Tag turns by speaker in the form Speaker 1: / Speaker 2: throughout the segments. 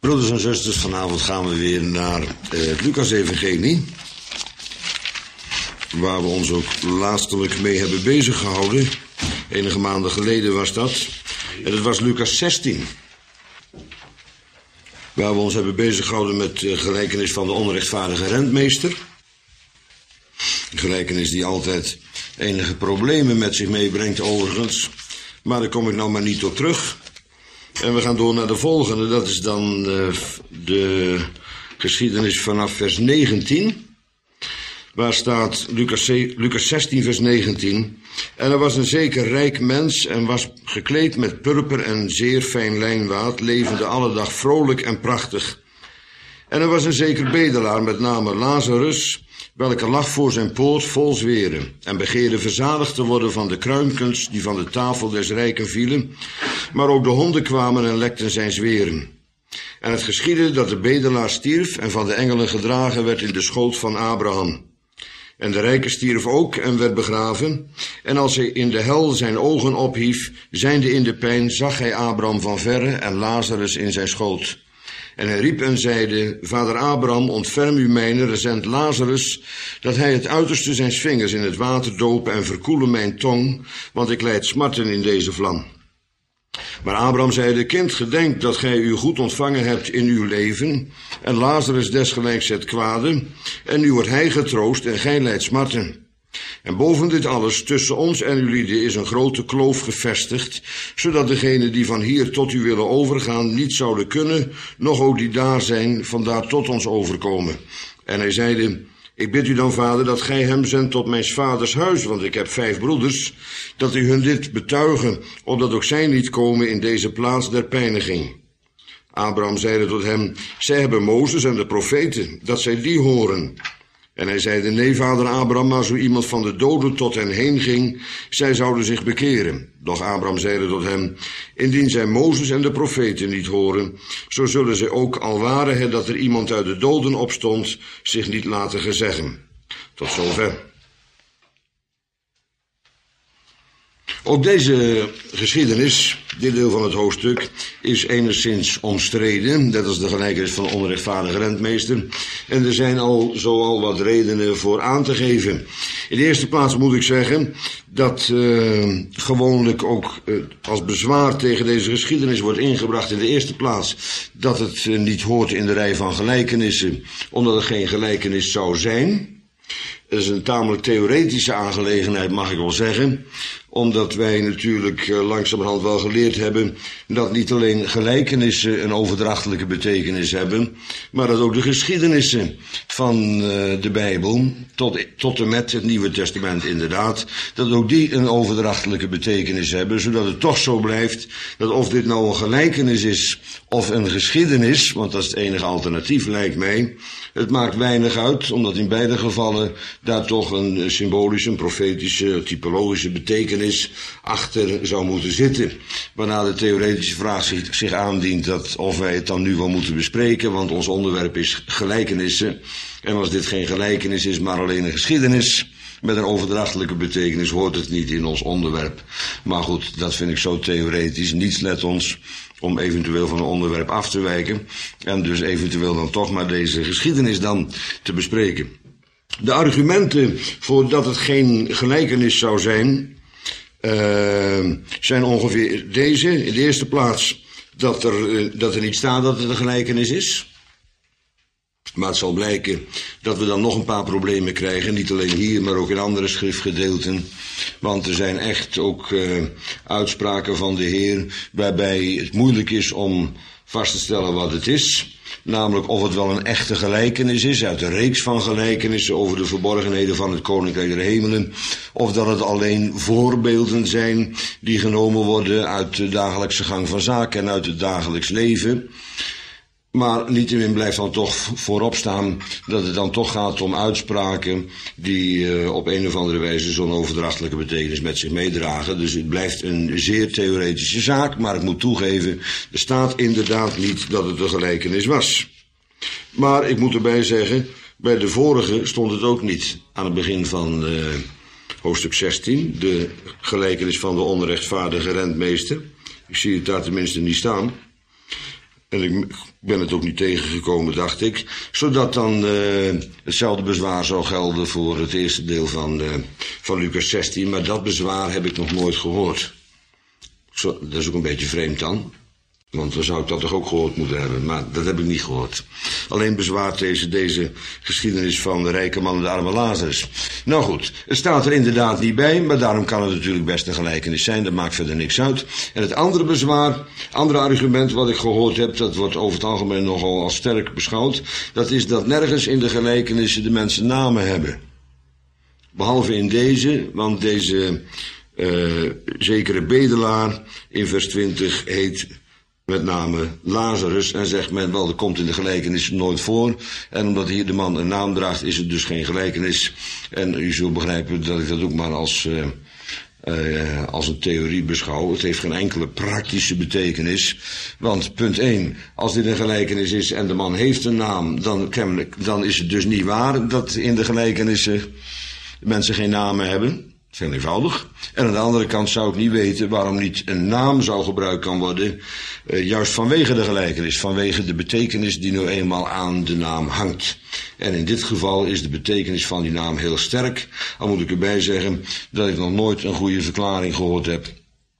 Speaker 1: Broeders en zusters, vanavond gaan we weer naar het Lucas-evangelie, waar we ons ook laatstelijk mee hebben bezig gehouden. Enige maanden geleden was dat. En het was Lucas 16. Waar we ons hebben bezig gehouden met de gelijkenis van de onrechtvaardige rentmeester. Een gelijkenis die altijd enige problemen met zich meebrengt overigens. Maar daar kom ik nou maar niet op terug. En we gaan door naar de volgende. Dat is dan de geschiedenis vanaf vers 19. Waar staat Lucas 16 vers 19. En er was een zeker rijk mens en was gekleed met purper en zeer fijn lijnwaad, levende alle dag vrolijk en prachtig. En er was een zeker bedelaar met name Lazarus, welke lag voor zijn poort vol zweren, en begeerde verzadigd te worden van de kruimkens die van de tafel des rijken vielen, maar ook de honden kwamen en lekten zijn zweren. En het geschiedde dat de bedelaar stierf en van de engelen gedragen werd in de schoot van Abraham. En de rijke stierf ook en werd begraven, en als hij in de hel zijn ogen ophief, zijnde in de pijn, zag hij Abraham van verre en Lazarus in zijn schoot. En hij riep en zeide: Vader Abraham, ontferm u mijne, zend Lazarus, dat hij het uiterste zijns vingers in het water dope en verkoele mijn tong, want ik lijd smarten in deze vlam. Maar Abraham zeide: Kind, gedenk dat gij u goed ontvangen hebt in uw leven, en Lazarus desgelijks het kwade, en nu wordt hij getroost en gij lijdt smarten. En boven dit alles, tussen ons en ulieden, is een grote kloof gevestigd, zodat degenen die van hier tot u willen overgaan niet zouden kunnen, noch ook die daar zijn, vandaar tot ons overkomen. En hij zeide: Ik bid u dan, vader, dat gij hem zendt tot mijn vaders huis, want ik heb 5 broeders, dat u hun dit betuigen, opdat ook zij niet komen in deze plaats der pijniging. Abraham zeide tot hem: Zij hebben Mozes en de profeten, dat zij die horen. En hij zeide: Nee, vader Abraham, maar zo iemand van de doden tot hen heen ging, zij zouden zich bekeren. Doch Abraham zeide tot hem: Indien zij Mozes en de profeten niet horen, zo zullen zij ook, al ware het dat er iemand uit de doden opstond, zich niet laten gezeggen. Tot zover. Ook deze geschiedenis, dit deel van het hoofdstuk, is enigszins omstreden. Dat is de gelijkenis van de onrechtvaardige rentmeester. En er zijn al wat redenen voor aan te geven. In de eerste plaats moet ik zeggen dat gewoonlijk ook als bezwaar tegen deze geschiedenis wordt ingebracht in de eerste plaats dat het niet hoort in de rij van gelijkenissen, omdat er geen gelijkenis zou zijn. Dat is een tamelijk theoretische aangelegenheid, mag ik wel zeggen, omdat wij natuurlijk langzamerhand wel geleerd hebben dat niet alleen gelijkenissen een overdrachtelijke betekenis hebben, maar dat ook de geschiedenissen van de Bijbel, tot en met het Nieuwe Testament inderdaad, dat ook die een overdrachtelijke betekenis hebben, zodat het toch zo blijft dat of dit nou een gelijkenis is of een geschiedenis, want dat is het enige alternatief lijkt mij, het maakt weinig uit, omdat in beide gevallen daar toch een symbolische, een profetische, typologische betekenis achter zou moeten zitten. Waarna de theoretische vraag zich aandient dat of wij het dan nu wel moeten bespreken, want ons onderwerp is gelijkenissen. En als dit geen gelijkenis is, maar alleen een geschiedenis met een overdrachtelijke betekenis, hoort het niet in ons onderwerp. Maar goed, dat vind ik zo theoretisch. Niets let ons om eventueel van een onderwerp af te wijken en dus eventueel dan toch maar deze geschiedenis dan te bespreken. De argumenten voor dat het geen gelijkenis zou zijn ongeveer deze. In de eerste plaats dat er niet staat dat het een gelijkenis is. Maar het zal blijken dat we dan nog een paar problemen krijgen. Niet alleen hier, maar ook in andere schriftgedeelten. Want er zijn echt ook uitspraken van de Heer waarbij het moeilijk is om vast te stellen wat het is. Namelijk of het wel een echte gelijkenis is uit een reeks van gelijkenissen over de verborgenheden van het Koninkrijk der Hemelen. Of dat het alleen voorbeelden zijn die genomen worden uit de dagelijkse gang van zaken en uit het dagelijks leven. Maar niettemin blijft dan toch voorop staan dat het dan toch gaat om uitspraken die op een of andere wijze zo'n overdrachtelijke betekenis met zich meedragen. Dus het blijft een zeer theoretische zaak, maar ik moet toegeven, er staat inderdaad niet dat het een gelijkenis was. Maar ik moet erbij zeggen, bij de vorige stond het ook niet aan het begin van hoofdstuk 16, de gelijkenis van de onrechtvaardige rentmeester. Ik zie het daar tenminste niet staan. En ik ben het ook niet tegengekomen, dacht ik. Zodat dan hetzelfde bezwaar zou gelden voor het eerste deel van Lucas 16. Maar dat bezwaar heb ik nog nooit gehoord. Dat is ook een beetje vreemd dan. Want dan zou ik dat toch ook gehoord moeten hebben. Maar dat heb ik niet gehoord. Alleen bezwaart deze geschiedenis van de rijke man en de arme Lazarus. Nou goed, het staat er inderdaad niet bij. Maar daarom kan het natuurlijk best een gelijkenis zijn. Dat maakt verder niks uit. En het andere bezwaar, andere argument wat ik gehoord heb, dat wordt over het algemeen nogal als sterk beschouwd. Dat is dat nergens in de gelijkenissen de mensen namen hebben. Behalve in deze, want deze zekere bedelaar in vers 20 heet met name Lazarus. En zegt men, wel, dat komt in de gelijkenis nooit voor. En omdat hier de man een naam draagt, is het dus geen gelijkenis. En u zult begrijpen dat ik dat ook maar als een theorie beschouw. Het heeft geen enkele praktische betekenis. Want punt 1, als dit een gelijkenis is en de man heeft een naam, dan is het dus niet waar dat in de gelijkenissen mensen geen namen hebben. Dat is heel eenvoudig. En aan de andere kant zou ik niet weten waarom niet een naam zou gebruikt kan worden, juist vanwege de gelijkenis, vanwege de betekenis die nu eenmaal aan de naam hangt. En in dit geval is de betekenis van die naam heel sterk. Al moet ik erbij zeggen dat ik nog nooit een goede verklaring gehoord heb,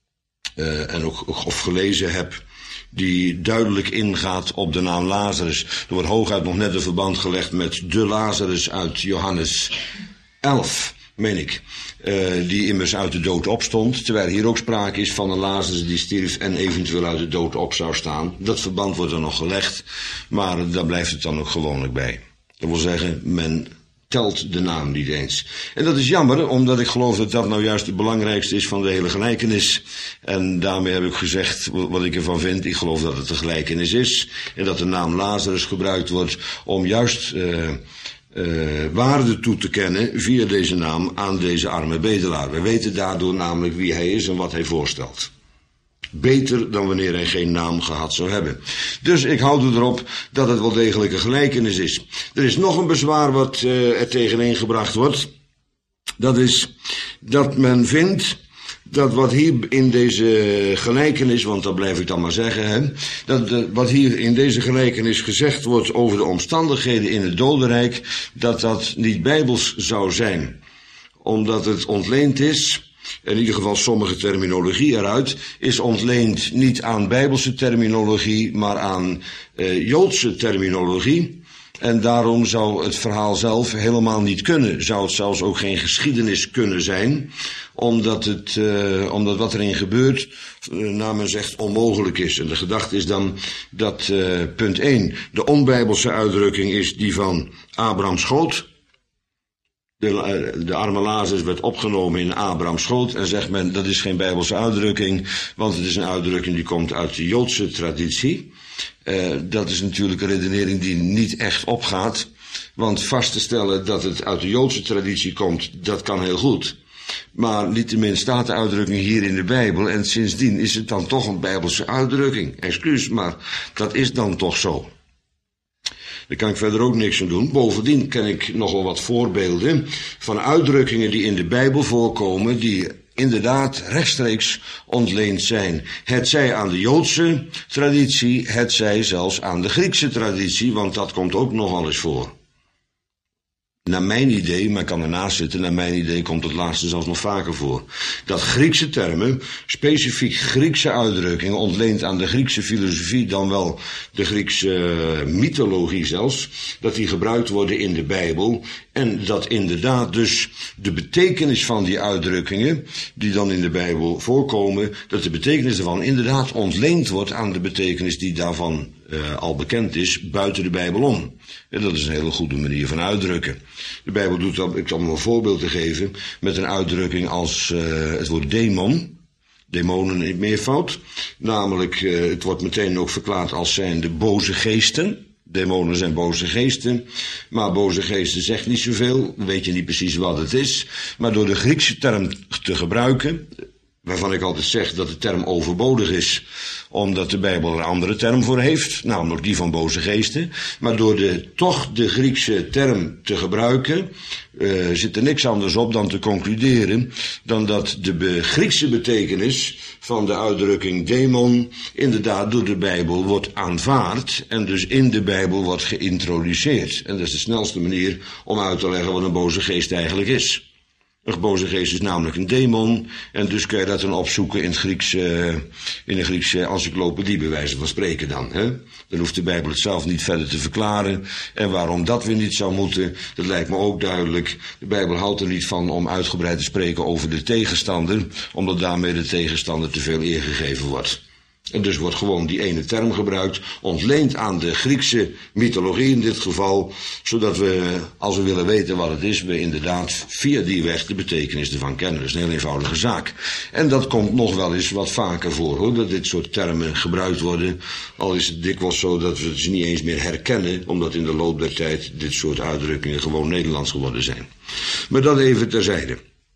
Speaker 1: en ook of gelezen heb, die duidelijk ingaat op de naam Lazarus. Er wordt hooguit nog net een verband gelegd met de Lazarus uit Johannes 11, meen ik. Die immers uit de dood opstond, terwijl hier ook sprake is van een Lazarus die stierf en eventueel uit de dood op zou staan. Dat verband wordt er nog gelegd, maar daar blijft het dan ook gewoonlijk bij. Dat wil zeggen, men telt de naam niet eens. En dat is jammer, omdat ik geloof dat dat nou juist het belangrijkste is van de hele gelijkenis. En daarmee heb ik gezegd wat ik ervan vind. Ik geloof dat het een gelijkenis is en dat de naam Lazarus gebruikt wordt om juist waarde toe te kennen via deze naam aan deze arme bedelaar. We weten daardoor namelijk wie hij is en wat hij voorstelt. Beter dan wanneer hij geen naam gehad zou hebben. Dus ik houd erop dat het wel degelijk een gelijkenis is. Er is nog een bezwaar wat er tegenin gebracht wordt. Dat is dat men vindt dat wat hier in deze gelijkenis, want dat blijf ik dan maar zeggen, wat hier in deze gelijkenis gezegd wordt over de omstandigheden in het dodenrijk, dat dat niet bijbels zou zijn. Omdat het ontleend is, in ieder geval sommige terminologie eruit, is ontleend niet aan bijbelse terminologie, maar aan Joodse terminologie. En daarom zou het verhaal zelf helemaal niet kunnen. Zou het zelfs ook geen geschiedenis kunnen zijn, omdat wat erin gebeurt, naar men zegt, onmogelijk is. En de gedachte is dan dat punt 1, de onbijbelse uitdrukking is die van Abraham schoot. De arme Lazarus werd opgenomen in Abrahams schoot en zegt men, dat is geen bijbelse uitdrukking, want het is een uitdrukking die komt uit de Joodse traditie. Dat is natuurlijk een redenering die niet echt opgaat, want vast te stellen dat het uit de Joodse traditie komt, dat kan heel goed. Maar niettemin staat de uitdrukking hier in de Bijbel en sindsdien is het dan toch een bijbelse uitdrukking. Excuus, maar dat is dan toch zo. Daar kan ik verder ook niks aan doen. Bovendien ken ik nogal wat voorbeelden van uitdrukkingen die in de Bijbel voorkomen, die inderdaad rechtstreeks ontleend zijn. Hetzij aan de Joodse traditie, hetzij zelfs aan de Griekse traditie, want dat komt ook nogal eens voor. Naar mijn idee, maar ik kan ernaast zitten, naar mijn idee komt het laatste zelfs nog vaker voor. Dat Griekse termen, specifiek Griekse uitdrukkingen, ontleend aan de Griekse filosofie, dan wel de Griekse mythologie zelfs, dat die gebruikt worden in de Bijbel. En dat inderdaad dus de betekenis van die uitdrukkingen, die dan in de Bijbel voorkomen, dat de betekenis daarvan inderdaad ontleend wordt aan de betekenis die daarvan al bekend is, buiten de Bijbel om. En dat is een hele goede manier van uitdrukken. De Bijbel doet dat, ik zal maar een voorbeeld te geven, met een uitdrukking als het woord demon. Demonen in meervoud. Namelijk, het wordt meteen ook verklaard als zijnde boze geesten. Demonen zijn boze geesten, maar boze geesten zegt niet zoveel, weet je niet precies wat het is. Maar door de Griekse term te gebruiken, waarvan ik altijd zeg dat de term overbodig is, omdat de Bijbel er een andere term voor heeft, namelijk die van boze geesten. Maar door toch de Griekse term te gebruiken, zit er niks anders op dan te concluderen dan dat de Griekse betekenis van de uitdrukking demon inderdaad door de Bijbel wordt aanvaard en dus in de Bijbel wordt geïntroduceerd. En dat is de snelste manier om uit te leggen wat een boze geest eigenlijk is. Een boze geest is namelijk een demon en dus kun je dat dan opzoeken in de Griekse encyclopedie, bij wijze van spreken dan. Hè? Dan hoeft de Bijbel het zelf niet verder te verklaren. En waarom dat weer niet zou moeten, dat lijkt me ook duidelijk. De Bijbel houdt er niet van om uitgebreid te spreken over de tegenstander, omdat daarmee de tegenstander te veel eer gegeven wordt. En dus wordt gewoon die ene term gebruikt, ontleend aan de Griekse mythologie in dit geval, zodat we, als we willen weten wat het is, we inderdaad via die weg de betekenis ervan kennen. Dat is een heel eenvoudige zaak. En dat komt nog wel eens wat vaker voor, hoor, dat dit soort termen gebruikt worden, al is het dikwijls zo dat we ze niet eens meer herkennen, omdat in de loop der tijd dit soort uitdrukkingen gewoon Nederlands geworden zijn. Maar dat even terzijde.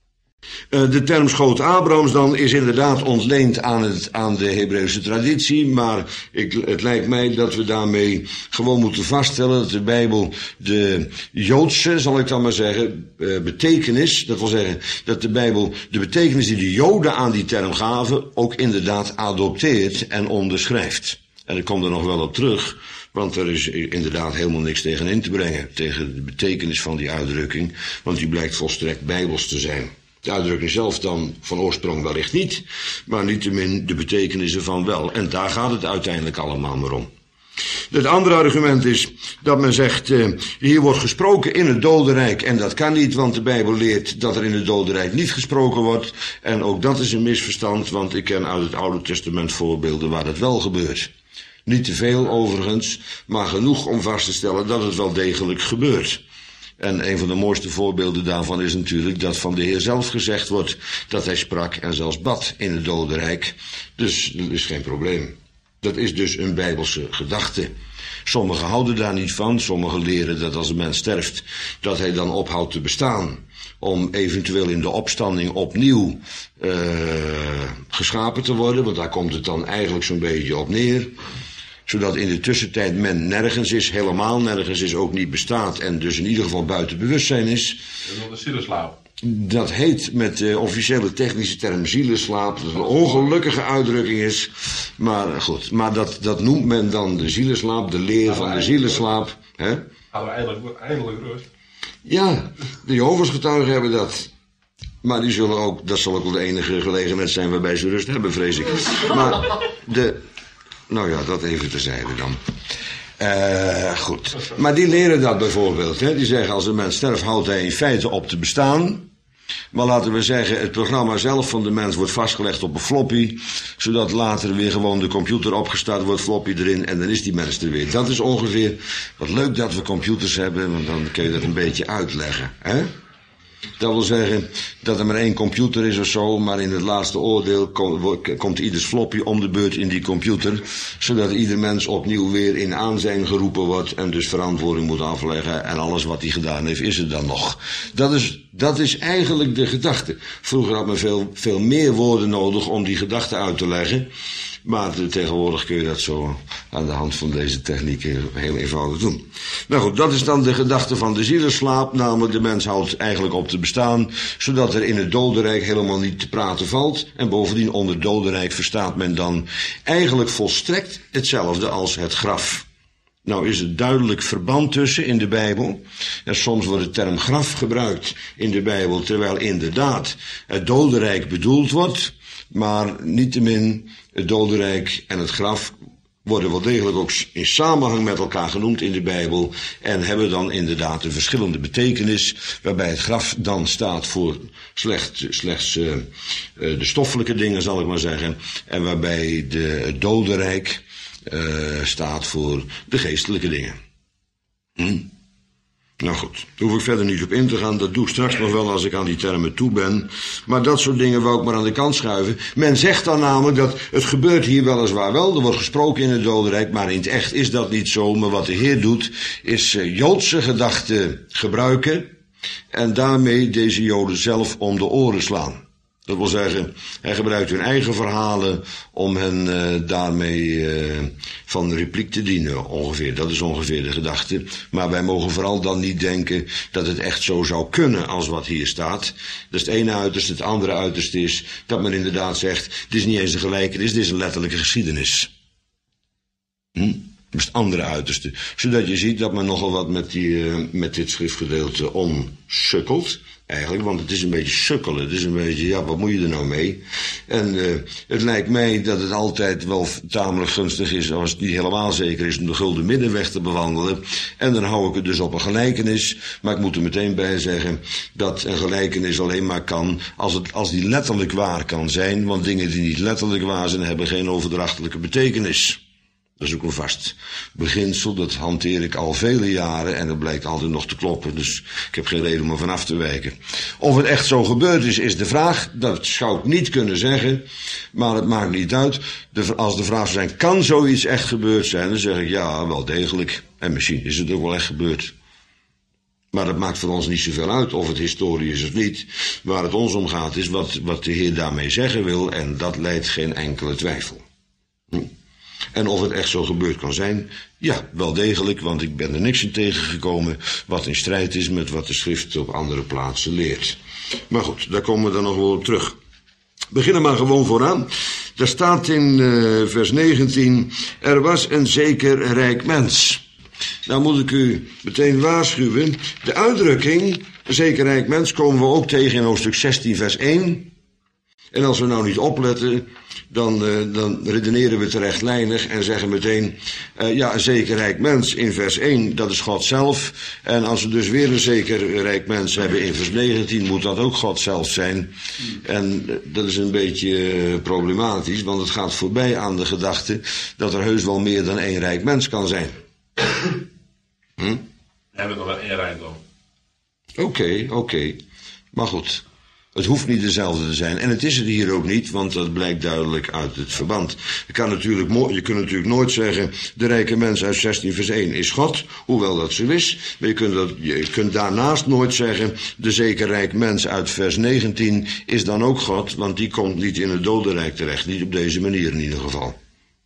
Speaker 1: De term schoot Abrahams dan is inderdaad ontleend aan de Hebreeuwse traditie, maar het lijkt mij dat we daarmee gewoon moeten vaststellen dat de Bijbel de Joodse, zal ik dan maar zeggen, betekenis, dat wil zeggen dat de Bijbel de betekenis die de Joden aan die term gaven ook inderdaad adopteert en onderschrijft. En ik kom er nog wel op terug, want er is inderdaad helemaal niks tegen in te brengen, tegen de betekenis van die uitdrukking, want die blijkt volstrekt bijbels te zijn. De uitdrukking zelf dan van oorsprong wellicht niet, maar niettemin de betekenis ervan wel. En daar gaat het uiteindelijk allemaal maar om. Het andere argument is dat men zegt, hier wordt gesproken in het dodenrijk en dat kan niet, want de Bijbel leert dat er in het dodenrijk niet gesproken wordt. En ook dat is een misverstand, want ik ken uit het Oude Testament voorbeelden waar dat wel gebeurt. Niet te veel overigens, maar genoeg om vast te stellen dat het wel degelijk gebeurt. En een van de mooiste voorbeelden daarvan is natuurlijk dat van de Heer zelf gezegd wordt dat hij sprak en zelfs bad in het dodenrijk. Dus dat is geen probleem. Dat is dus een bijbelse gedachte. Sommigen houden daar niet van, sommigen leren dat als een mens sterft, dat hij dan ophoudt te bestaan. Om eventueel in de opstanding opnieuw geschapen te worden, want daar komt het dan eigenlijk zo'n beetje op neer. Zodat in de tussentijd men nergens is, helemaal nergens is, ook niet bestaat en dus in ieder geval buiten bewustzijn is.
Speaker 2: Dat is een zieleslaap.
Speaker 1: Dat heet met de officiële technische term zieleslaap, dat een ongelukkige uitdrukking is. Maar goed, maar dat noemt men dan de zieleslaap, de leer van de zieleslaap.
Speaker 2: Hadden we eindelijk rust.
Speaker 1: Ja, de Jehovah's getuigen hebben dat. Maar die zullen ook, dat zal ook wel de enige gelegenheid zijn waarbij ze rust hebben, vrees ik. Maar nou ja, dat even terzijde dan. Goed. Maar die leren dat bijvoorbeeld. Hè? Die zeggen als een mens sterft houdt hij in feite op te bestaan. Maar laten we zeggen het programma zelf van de mens wordt vastgelegd op een floppy. Zodat later weer gewoon de computer opgestart wordt, floppy erin en dan is die mens er weer. Dat is ongeveer wat leuk dat we computers hebben, want dan kun je dat een beetje uitleggen. Hè? Dat wil zeggen dat er maar één computer is of zo, maar in het laatste oordeel komt ieders floppy om de beurt in die computer, zodat ieder mens opnieuw weer in aanzijn geroepen wordt en dus verantwoording moet afleggen en alles wat hij gedaan heeft is er dan nog. Dat is eigenlijk de gedachte. Vroeger had men veel meer woorden nodig om die gedachte uit te leggen. Maar tegenwoordig kun je dat zo aan de hand van deze techniek heel eenvoudig doen. Nou goed, dat is dan de gedachte van de zieleslaap, namelijk de mens houdt eigenlijk op te bestaan, zodat er in het dodenrijk helemaal niet te praten valt. En bovendien onder dodenrijk verstaat men dan eigenlijk volstrekt hetzelfde als het graf. Nou is er duidelijk verband tussen in de Bijbel. En soms wordt de term graf gebruikt in de Bijbel, terwijl inderdaad het dodenrijk bedoeld wordt. Maar niettemin, het dodenrijk en het graf worden wel degelijk ook in samenhang met elkaar genoemd in de Bijbel. En hebben dan inderdaad een verschillende betekenis, waarbij het graf dan staat voor slechts de stoffelijke dingen, zal ik maar zeggen. En waarbij het dodenrijk staat voor de geestelijke dingen. Nou goed, daar hoef ik verder niet op in te gaan. Dat doe ik straks nog wel als ik aan die termen toe ben. Maar dat soort dingen wou ik maar aan de kant schuiven. Men zegt dan namelijk dat het gebeurt hier weliswaar wel. Er wordt gesproken in het dodenrijk, maar in het echt is dat niet zo. Maar wat de Heer doet, is Joodse gedachten gebruiken. En daarmee deze Joden zelf om de oren slaan. Dat wil zeggen, hij gebruikt hun eigen verhalen om hen daarmee van de repliek te dienen, ongeveer. Dat is ongeveer de gedachte. Maar wij mogen vooral dan niet denken dat het echt zo zou kunnen als wat hier staat. Dat is het ene uiterste. Het andere uiterste is dat men inderdaad zegt, het is niet eens een gelijkenis, dit is een letterlijke geschiedenis. Dat is het andere uiterste. Zodat je ziet dat men nogal wat met dit schriftgedeelte omsukkelt. Eigenlijk, want het is een beetje sukkelen. Het is een beetje, ja, wat moet je er nou mee? En het lijkt mij dat het altijd wel tamelijk gunstig is, als het niet helemaal zeker is, om de gulden middenweg te bewandelen. En dan hou ik het dus op een gelijkenis. Maar ik moet er meteen bij zeggen dat een gelijkenis alleen maar kan als die letterlijk waar kan zijn. Want dingen die niet letterlijk waar zijn, hebben geen overdrachtelijke betekenis. Dat is ook een vast beginsel, dat hanteer ik al vele jaren en dat blijkt altijd nog te kloppen, dus ik heb geen reden om er vanaf te wijken. Of het echt zo gebeurd is de vraag, dat zou ik niet kunnen zeggen, maar het maakt niet uit. Als de vraag zou zijn, kan zoiets echt gebeurd zijn, dan zeg ik ja, wel degelijk. En misschien is het ook wel echt gebeurd. Maar dat maakt voor ons niet zoveel uit of het historie is of niet. Waar het ons om gaat is wat de Heer daarmee zeggen wil en dat leidt geen enkele twijfel. En of het echt zo gebeurd kan zijn, ja, wel degelijk, want ik ben er niks in tegengekomen wat in strijd is met wat de schrift op andere plaatsen leert. Maar goed, daar komen we dan nog wel op terug. Beginnen maar gewoon vooraan. Daar staat in vers 19, er was een zeker rijk mens. Nou moet ik u meteen waarschuwen, de uitdrukking, een zeker rijk mens, komen we ook tegen in hoofdstuk 16 vers 1. En als we nou niet opletten, dan redeneren we terechtlijnig en zeggen meteen, ja, een zeker rijk mens in vers 1, dat is God zelf. En als we dus weer een zeker rijk mens hebben in vers 19, moet dat ook God zelf zijn. En dat is een beetje problematisch, want het gaat voorbij aan de gedachte dat er heus wel meer dan één rijk mens kan zijn.
Speaker 2: We hebben nog wel één rijkdom.
Speaker 1: Oké. Maar goed. Het hoeft niet dezelfde te zijn. En het is het hier ook niet, want dat blijkt duidelijk uit het verband. Je kunt natuurlijk nooit zeggen, de rijke mens uit 16 vers 1 is God, hoewel dat zo is. Maar je kunt daarnaast nooit zeggen, de zeker rijk mens uit vers 19 is dan ook God, want die komt niet in het dodenrijk terecht. Niet op deze manier in ieder geval.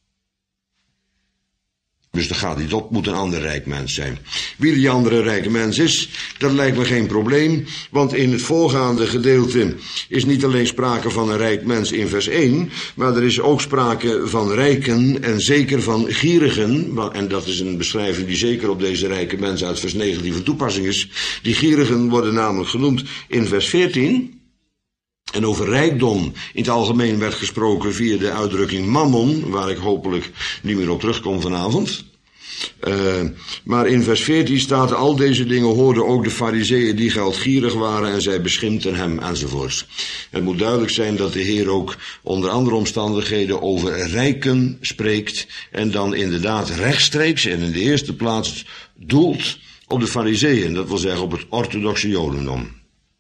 Speaker 1: Dus dat gaat niet op, moet een ander rijk mens zijn. Wie die andere rijke mens is, dat lijkt me geen probleem, want in het voorgaande gedeelte is niet alleen sprake van een rijk mens in vers 1, maar er is ook sprake van rijken en zeker van gierigen, en dat is een beschrijving die zeker op deze rijke mens uit vers 19 van toepassing is. Die gierigen worden namelijk genoemd in vers 14. En over rijkdom in het algemeen werd gesproken via de uitdrukking mammon, waar ik hopelijk niet meer op terugkom vanavond. Maar in vers 14 staat, al deze dingen hoorden ook de farizeeën die geldgierig waren en zij beschimpten hem enzovoorts. Het moet duidelijk zijn dat de Heer ook onder andere omstandigheden over rijken spreekt en dan inderdaad rechtstreeks en in de eerste plaats doelt op de farizeeën, dat wil zeggen op het orthodoxe jodendom.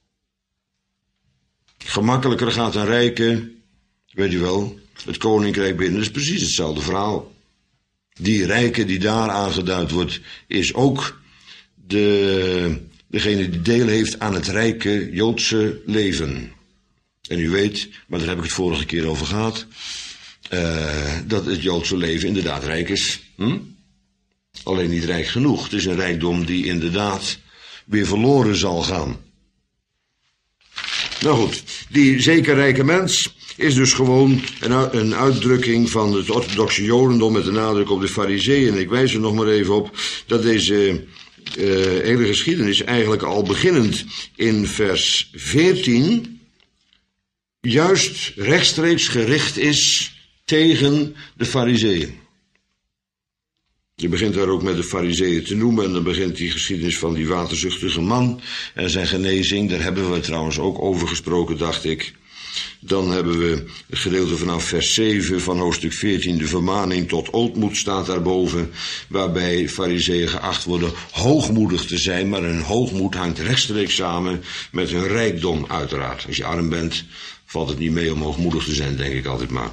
Speaker 1: Gemakkelijker gaat een rijke, weet je wel, het koninkrijk binnen. Dat is precies hetzelfde verhaal. Die rijke die daar aangeduid wordt, is ook degene die deel heeft aan het rijke Joodse leven. En u weet, maar daar heb ik het vorige keer over gehad, dat het Joodse leven inderdaad rijk is. Alleen niet rijk genoeg. Het is een rijkdom die inderdaad weer verloren zal gaan. Nou goed, die zeker rijke mens is dus gewoon een uitdrukking van het orthodoxe jodendom met de nadruk op de farizeeën. En ik wijs er nog maar even op dat deze hele geschiedenis eigenlijk al beginnend in vers 14 juist rechtstreeks gericht is tegen de farizeeën. Je begint daar ook met de farizeeën te noemen en dan begint die geschiedenis van die waterzuchtige man en zijn genezing. Daar hebben we trouwens ook over gesproken, dacht ik. Dan hebben we het gedeelte vanaf vers 7 van hoofdstuk 14, de vermaning tot ootmoed staat daarboven, waarbij farizeeën geacht worden hoogmoedig te zijn, maar hun hoogmoed hangt rechtstreeks samen met hun rijkdom uiteraard. Als je arm bent, valt het niet mee om hoogmoedig te zijn, denk ik altijd maar.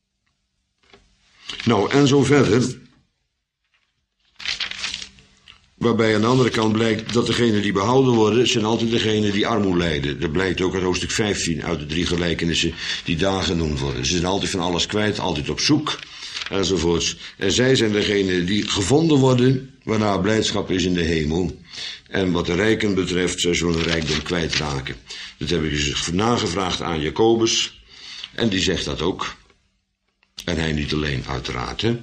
Speaker 1: Nou, en zo verder. Waarbij aan de andere kant blijkt dat degenen die behouden worden, zijn altijd degenen die armoede lijden. Dat blijkt ook uit hoofdstuk 15 uit de 3 gelijkenissen die daar genoemd worden. Ze zijn altijd van alles kwijt, altijd op zoek, enzovoorts. En zij zijn degenen die gevonden worden, waarna blijdschap is in de hemel. En wat de rijken betreft, zij zullen rijkdom kwijtraken. Dat heb ik dus nagevraagd aan Jacobus, en die zegt dat ook. En hij niet alleen, uiteraard, hè.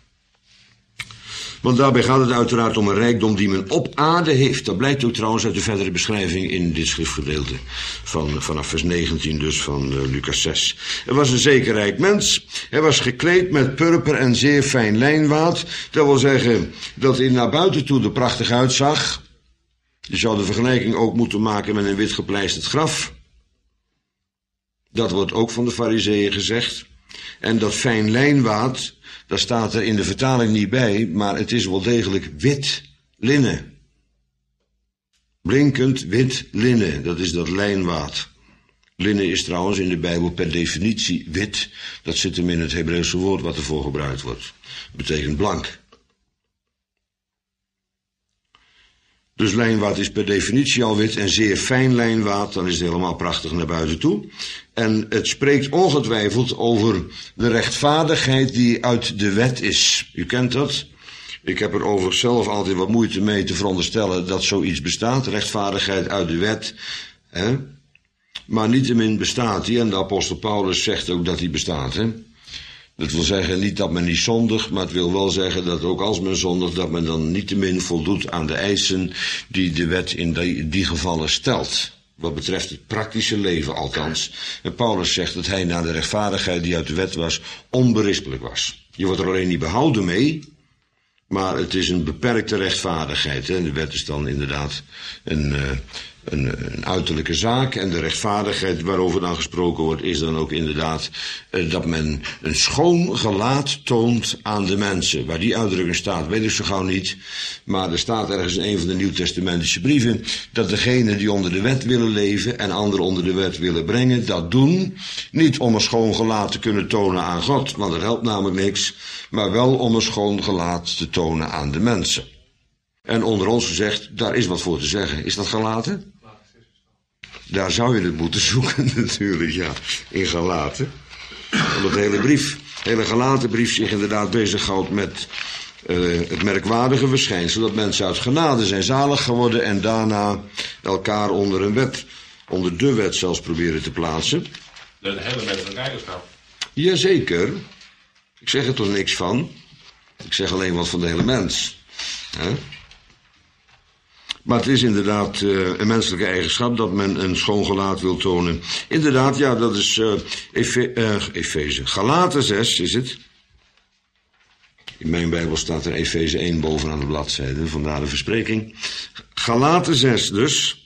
Speaker 1: Want daarbij gaat het uiteraard om een rijkdom die men op aarde heeft. Dat blijkt ook trouwens uit de verdere beschrijving in dit schriftgedeelte. Vanaf vers 19 dus van Lucas 6. Er was een zeker rijk mens. Hij was gekleed met purper en zeer fijn lijnwaad. Dat wil zeggen dat hij naar buiten toe er prachtig uitzag. Je zou de vergelijking ook moeten maken met een wit gepleisterd graf. Dat wordt ook van de Farizeeën gezegd. En dat fijn lijnwaad, daar staat er in de vertaling niet bij, maar het is wel degelijk wit linnen. Blinkend wit linnen, dat is dat lijnwaad. Linnen is trouwens in de Bijbel per definitie wit. Dat zit hem in het Hebreeuwse woord wat ervoor gebruikt wordt. Dat betekent blank. Dus lijnwaad is per definitie al wit en zeer fijn lijnwaad, dan is het helemaal prachtig naar buiten toe. En het spreekt ongetwijfeld over de rechtvaardigheid die uit de wet is. U kent dat. Ik heb er overigens zelf altijd wat moeite mee te veronderstellen dat zoiets bestaat. Rechtvaardigheid uit de wet. Hè? Maar niettemin bestaat die, en de apostel Paulus zegt ook dat die bestaat. Hè? Dat wil zeggen niet dat men niet zondigt, maar het wil wel zeggen dat ook als men zondigt, dat men dan niettemin voldoet aan de eisen die de wet in die gevallen stelt. Wat betreft het praktische leven althans. En Paulus zegt dat hij naar de rechtvaardigheid die uit de wet was, onberispelijk was. Je wordt er alleen niet behouden mee, maar het is een beperkte rechtvaardigheid. Hè? De wet is dan inderdaad een uiterlijke zaak. En de rechtvaardigheid waarover dan gesproken wordt is dan ook inderdaad dat men een schoon gelaat toont aan de mensen. Waar die uitdrukking staat weet ik zo gauw niet. Maar er staat ergens in een van de Nieuwtestamentische brieven dat degenen die onder de wet willen leven en anderen onder de wet willen brengen, dat doen. Niet om een schoon gelaat te kunnen tonen aan God, want dat helpt namelijk niks. Maar wel om een schoon gelaat te tonen aan de mensen. En onder ons gezegd, daar is wat voor te zeggen. Is dat Galaten? Daar zou je het moeten zoeken natuurlijk, ja, in Galaten. Omdat de hele Galatenbrief zich inderdaad bezighoudt met het merkwaardige verschijnsel dat mensen uit genade zijn zalig geworden en daarna elkaar onder een wet, onder de wet zelfs proberen te plaatsen.
Speaker 2: De hele menselijke eigenschap.
Speaker 1: Jazeker. Ik zeg er toch niks van. Ik zeg alleen wat van de hele mens. Hè? Maar het is inderdaad een menselijke eigenschap dat men een schoon gelaat wil tonen. Inderdaad, ja, dat is Efeze. Galaten 6 is het. In mijn Bijbel staat er Efeze 1 bovenaan de bladzijde, vandaar de verspreking. Galaten 6 dus,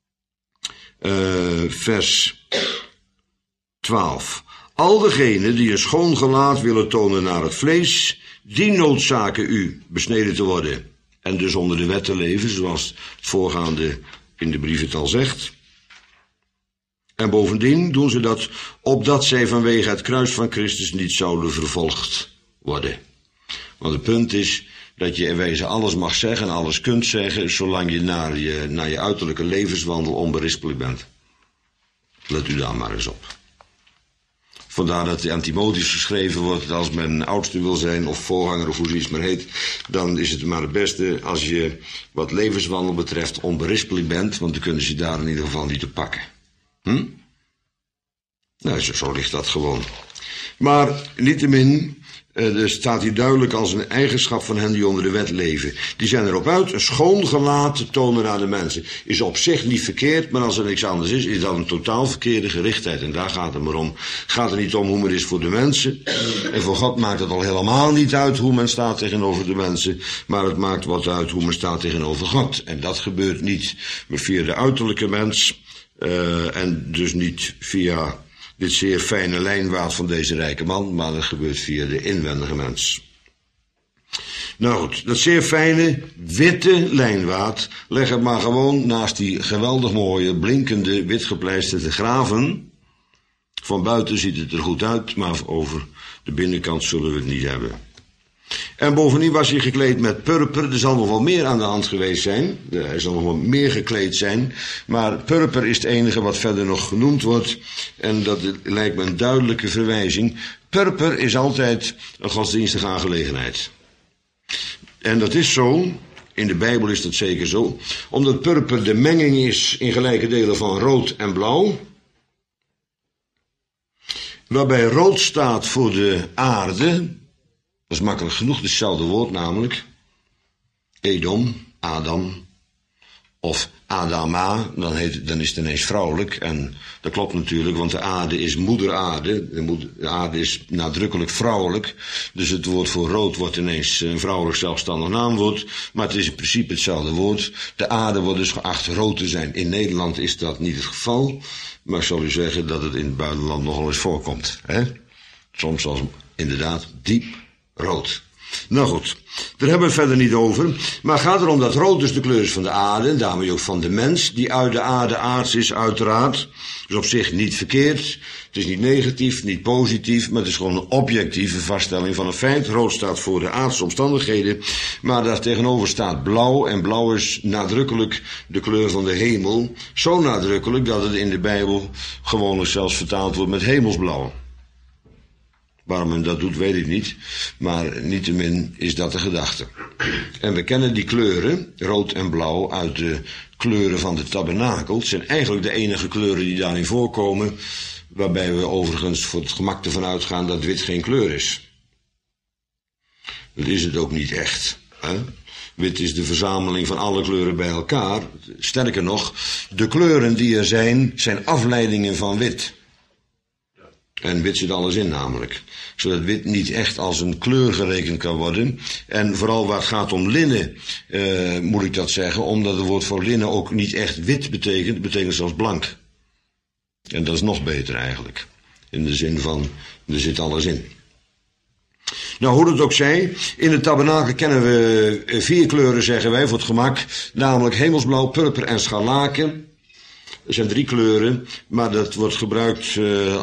Speaker 1: vers 12. Al degenen die een schoon gelaat willen tonen naar het vlees, die noodzaken u besneden te worden. En dus onder de wet te leven, zoals het voorgaande in de brief het al zegt. En bovendien doen ze dat, opdat zij vanwege het kruis van Christus niet zouden vervolgd worden. Want het punt is dat je in wezen alles mag zeggen en alles kunt zeggen, zolang je naar je uiterlijke levenswandel onberispelijk bent. Let u daar maar eens op. Vandaar dat aan Timotheus geschreven wordt dat als men oudste wil zijn of voorganger of hoe zoiets maar heet, dan is het maar het beste als je wat levenswandel betreft onberispelijk bent, want dan kunnen ze daar in ieder geval niet te pakken. Nou, zo ligt dat gewoon. Maar niettemin, er staat hier duidelijk als een eigenschap van hen die onder de wet leven. Die zijn erop uit een schoon gelaat te tonen aan de mensen. Is op zich niet verkeerd, maar als er niks anders is, is dat een totaal verkeerde gerichtheid. En daar gaat het maar om. Gaat er niet om hoe het is voor de mensen. En voor God maakt het al helemaal niet uit hoe men staat tegenover de mensen. Maar het maakt wat uit hoe men staat tegenover God. En dat gebeurt niet via de uiterlijke mens. En dus niet via dit zeer fijne lijnwaad van deze rijke man, maar dat gebeurt via de inwendige mens. Nou goed, dat zeer fijne, witte lijnwaad, leg het maar gewoon naast die geweldig mooie, blinkende, witgepleisterde graven. Van buiten ziet het er goed uit, maar over de binnenkant zullen we het niet hebben. En bovendien was hij gekleed met purper. Er zal nog wel meer aan de hand geweest zijn. Hij zal nog wel meer gekleed zijn. Maar purper is het enige wat verder nog genoemd wordt. En dat lijkt me een duidelijke verwijzing. Purper is altijd een godsdienstige aangelegenheid. En dat is zo. In de Bijbel is dat zeker zo. Omdat purper de menging is in gelijke delen van rood en blauw. Waarbij rood staat voor de aarde. Dat is makkelijk genoeg, hetzelfde woord namelijk. Edom, Adam. Of Adama, dan is het ineens vrouwelijk. En dat klopt natuurlijk, want de aarde is moeder aarde. De aarde is nadrukkelijk vrouwelijk. Dus het woord voor rood wordt ineens een vrouwelijk zelfstandig naamwoord. Maar het is in principe hetzelfde woord. De aarde wordt dus geacht rood te zijn. In Nederland is dat niet het geval. Maar ik zal u zeggen dat het in het buitenland nogal eens voorkomt. Hè? Soms als inderdaad diep rood. Nou goed, daar hebben we het verder niet over. Maar het gaat erom dat rood dus de kleur is van de aarde. En daarmee ook van de mens, die uit de aarde aards is uiteraard. Dus op zich niet verkeerd. Het is niet negatief, niet positief. Maar het is gewoon een objectieve vaststelling van een feit. Rood staat voor de aardse omstandigheden. Maar daar tegenover staat blauw. En blauw is nadrukkelijk de kleur van de hemel. Zo nadrukkelijk dat het in de Bijbel gewoonlijk zelfs vertaald wordt met hemelsblauw. Waarom men dat doet, weet ik niet. Maar niettemin is dat de gedachte. En we kennen die kleuren, rood en blauw, uit de kleuren van de tabernakel. Het zijn eigenlijk de enige kleuren die daarin voorkomen. Waarbij we overigens voor het gemak ervan uitgaan dat wit geen kleur is. Dat is het ook niet echt. Hè? Wit is de verzameling van alle kleuren bij elkaar. Sterker nog, de kleuren die er zijn afleidingen van wit. En wit zit alles in namelijk. Zodat wit niet echt als een kleur gerekend kan worden. En vooral waar het gaat om linnen, moet ik dat zeggen. Omdat het woord voor linnen ook niet echt wit betekent. Het betekent zelfs blank. En dat is nog beter eigenlijk. In de zin van, er zit alles in. Nou, hoe het ook zij, in het tabernakel kennen we 4 kleuren, zeggen wij, voor het gemak. Namelijk hemelsblauw, purper en scharlaken. Er zijn 3 kleuren, maar dat wordt gebruikt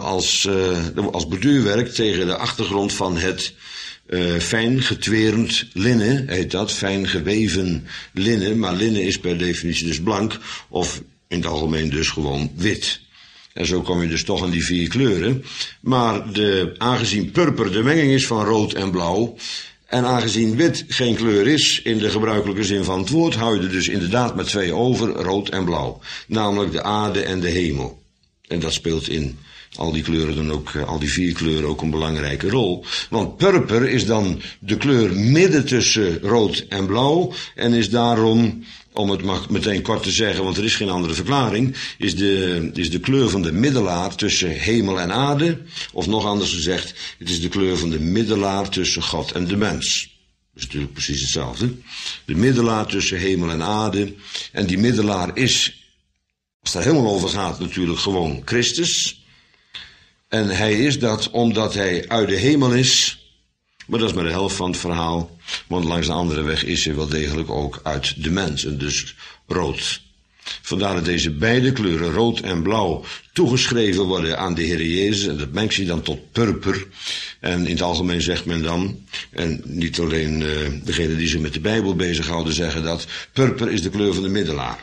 Speaker 1: als borduurwerk tegen de achtergrond van het fijn getwerend linnen, heet dat, fijn geweven linnen. Maar linnen is per definitie dus blank, of in het algemeen dus gewoon wit. En zo kom je dus toch aan die 4 kleuren. Maar aangezien purper de menging is van rood en blauw, en aangezien wit geen kleur is, in de gebruikelijke zin van het woord, hou je er dus inderdaad met 2 over, rood en blauw. Namelijk de aarde en de hemel. En dat speelt in al die kleuren dan ook, al die 4 kleuren ook een belangrijke rol. Want purper is dan de kleur midden tussen rood en blauw. En is daarom, om het maar meteen kort te zeggen, want er is geen andere verklaring, is de kleur van de middelaar tussen hemel en aarde. Of nog anders gezegd, het is de kleur van de middelaar tussen God en de mens. Dat is natuurlijk precies hetzelfde. De middelaar tussen hemel en aarde. En die middelaar is, als het er helemaal over gaat, natuurlijk gewoon Christus. En hij is dat omdat hij uit de hemel is. Maar dat is maar de helft van het verhaal. Want langs de andere weg is hij wel degelijk ook uit de mens. En dus rood. Vandaar dat deze beide kleuren, rood en blauw, toegeschreven worden aan de Heer Jezus. En dat mengt zich dan tot purper. En in het algemeen zegt men dan, en niet alleen degenen die zich met de Bijbel bezighouden zeggen dat, purper is de kleur van de middelaar.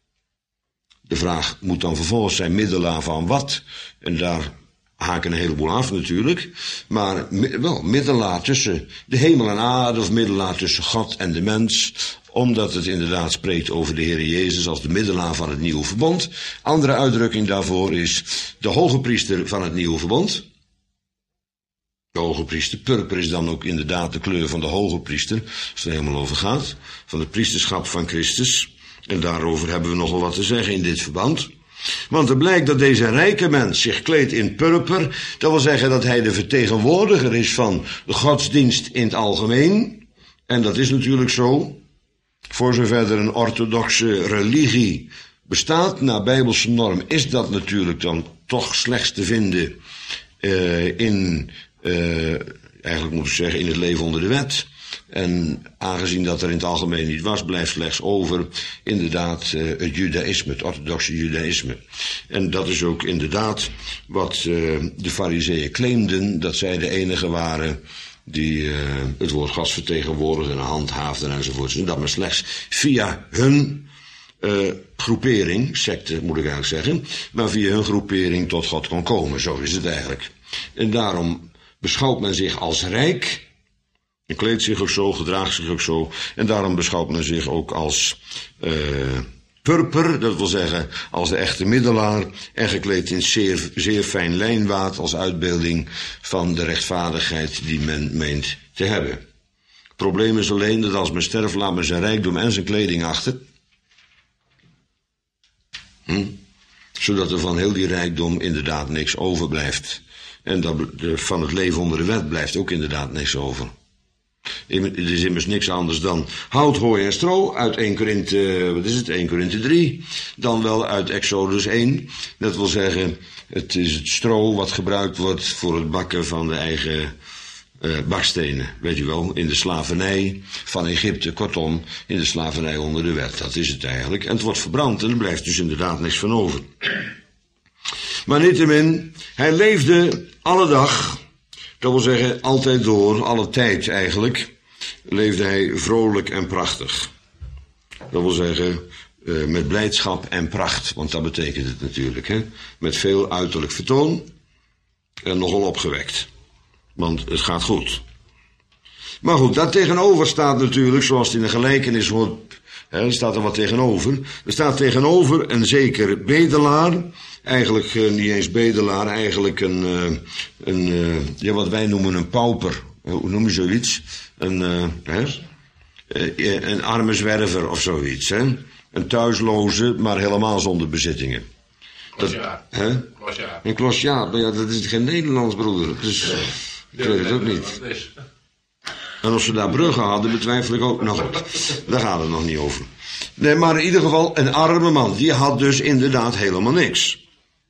Speaker 1: De vraag moet dan vervolgens zijn, middelaar van wat? En daar haken een heleboel af natuurlijk, maar wel middelaar tussen de hemel en aarde, of middelaar tussen God en de mens, omdat het inderdaad spreekt over de Heer Jezus als de middelaar van het nieuwe verbond. Andere uitdrukking daarvoor is de hoge priester van het nieuwe verbond. De hoge priester, purper is dan ook inderdaad de kleur van de hoge priester, als het er helemaal over gaat, van het priesterschap van Christus. En daarover hebben we nogal wat te zeggen in dit verband. Want het blijkt dat deze rijke mens zich kleedt in purper. Dat wil zeggen dat hij de vertegenwoordiger is van de godsdienst in het algemeen. En dat is natuurlijk zo. Voor zover er een orthodoxe religie bestaat, naar bijbelse norm, is dat natuurlijk dan toch slechts te vinden eigenlijk moet ik zeggen, in het leven onder de wet. En aangezien dat er in het algemeen niet was, blijft slechts over inderdaad het judaïsme, het orthodoxe judaïsme. En dat is ook inderdaad wat de farizeeën claimden, dat zij de enige waren die het woord Gods vertegenwoordigden en handhaafden enzovoorts. En dat men slechts via hun groepering, secte moet ik eigenlijk zeggen, maar via hun groepering tot God kon komen. Zo is het eigenlijk. En daarom beschouwt men zich als rijk, en kleedt zich ook zo, gedraagt zich ook zo, en daarom beschouwt men zich ook als purper, dat wil zeggen als de echte middelaar, en gekleed in zeer fijn lijnwaad als uitbeelding van de rechtvaardigheid die men meent te hebben. Het probleem is alleen dat als men sterft, laat men zijn rijkdom en zijn kleding achter. Zodat er van heel die rijkdom inderdaad niks overblijft. En dat van het leven onder de wet blijft ook inderdaad niks over. Het is immers niks anders dan hout, hooi en stro uit 1 Korinthe 3, dan wel uit Exodus 1. Dat wil zeggen, het is het stro wat gebruikt wordt voor het bakken van de eigen bakstenen. Weet u wel, in de slavernij van Egypte, kortom, in de slavernij onder de wet. Dat is het eigenlijk. En het wordt verbrand en er blijft dus inderdaad niks van over. Maar niettemin, hij leefde alle dag, dat wil zeggen altijd door, alle tijd eigenlijk, leefde hij vrolijk en prachtig. Dat wil zeggen, met blijdschap en pracht, want dat betekent het natuurlijk, hè? Met veel uiterlijk vertoon en nogal opgewekt. Want het gaat goed. Maar goed, daar tegenover staat natuurlijk, zoals het in de gelijkenis wordt, er staat er wat tegenover. Er staat tegenover een zeker bedelaar. Eigenlijk niet eens bedelaar, eigenlijk wat wij noemen een pauper. Hoe noem je zoiets? Een arme zwerver of zoiets. Hè? Een thuisloze, maar helemaal zonder bezittingen.
Speaker 2: Klosjaar.
Speaker 1: Klosjaar. Een klosjaar, maar ja, dat is geen Nederlands, broeder. Dus ik weet het ook niet. En als ze daar bruggen hadden, betwijfel ik ook. Nou goed, daar gaat het nog niet over. Nee, maar in ieder geval een arme man. Die had dus inderdaad helemaal niks.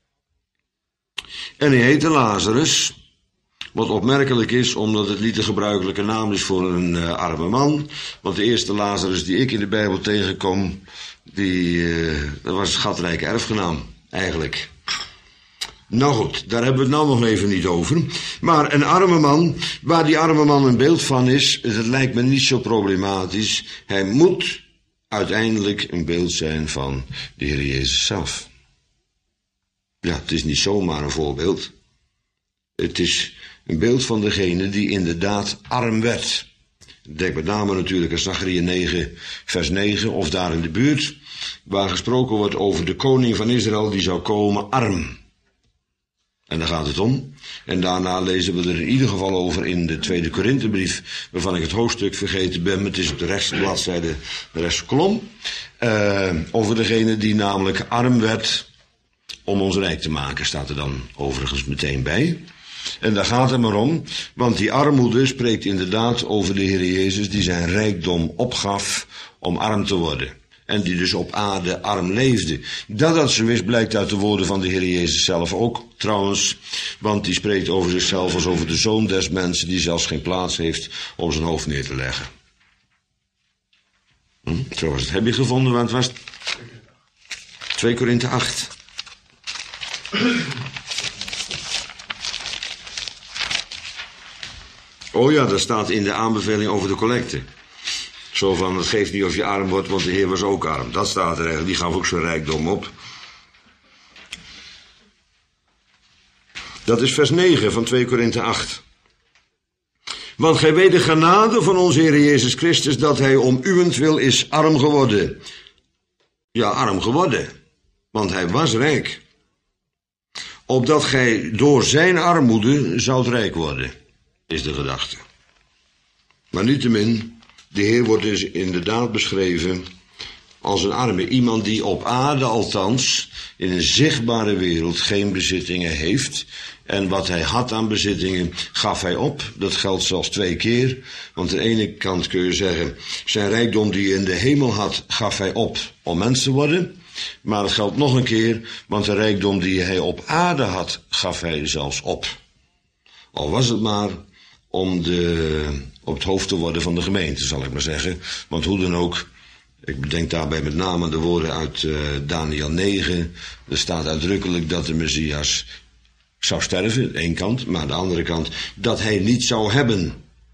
Speaker 1: En hij heette Lazarus. Wat opmerkelijk is, omdat het niet de gebruikelijke naam is voor een arme man. Want de eerste Lazarus die ik in de Bijbel tegenkom, dat was een schatrijke erfgenaam, eigenlijk. Nou goed, daar hebben we het nou nog even niet over. Maar een arme man, waar die arme man een beeld van is, dat lijkt me niet zo problematisch. Hij moet uiteindelijk een beeld zijn van de Heer Jezus zelf. Ja, het is niet zomaar een voorbeeld. Het is een beeld van degene die inderdaad arm werd. Denk met name natuurlijk aan Zacharia 9, vers 9, of daar in de buurt, waar gesproken wordt over de koning van Israël die zou komen arm. En daar gaat het om. En daarna lezen we er in ieder geval over in de 2 Korinthebrief, waarvan ik het hoofdstuk vergeten ben, het is op de rechtse bladzijde, de rechtse kolom, over degene die namelijk arm werd om ons rijk te maken, staat er dan overigens meteen bij. En daar gaat het maar om, want die armoede spreekt inderdaad over de Heer Jezus die zijn rijkdom opgaf om arm te worden. En die dus op aarde arm leefde. Dat zo is, blijkt uit de woorden van de Heer Jezus zelf ook trouwens. Want die spreekt over zichzelf als over de zoon des mensen die zelfs geen plaats heeft om zijn hoofd neer te leggen. Zo was het. Heb je gevonden waar het was? 2 Korinthe 8. Oh ja, dat staat in de aanbeveling over de collecte. Zo van, het geeft niet of je arm wordt, want de Heer was ook arm. Dat staat er eigenlijk, die gaf ook zijn rijkdom op. Dat is vers 9 van 2 Korinthe 8. Want gij weet de genade van onze Heer Jezus Christus, dat hij om uwentwil is arm geworden. Ja, arm geworden. Want hij was rijk. Opdat gij door zijn armoede zoudt rijk worden, is de gedachte. Maar niettemin, de Heer wordt dus inderdaad beschreven als een arme. Iemand die op aarde althans in een zichtbare wereld geen bezittingen heeft. En wat hij had aan bezittingen gaf hij op. Dat geldt zelfs 2 keer. Want aan de ene kant kun je zeggen, zijn rijkdom die hij in de hemel had, gaf hij op om mens te worden. Maar het geldt nog een keer, want de rijkdom die hij op aarde had, gaf hij zelfs op. Al was het maar om op het hoofd te worden van de gemeente, zal ik maar zeggen. Want hoe dan ook, ik bedenk daarbij met name de woorden uit Daniel 9. Er staat uitdrukkelijk dat de Messias zou sterven, aan de ene kant, maar aan de andere kant dat hij niet zou hebben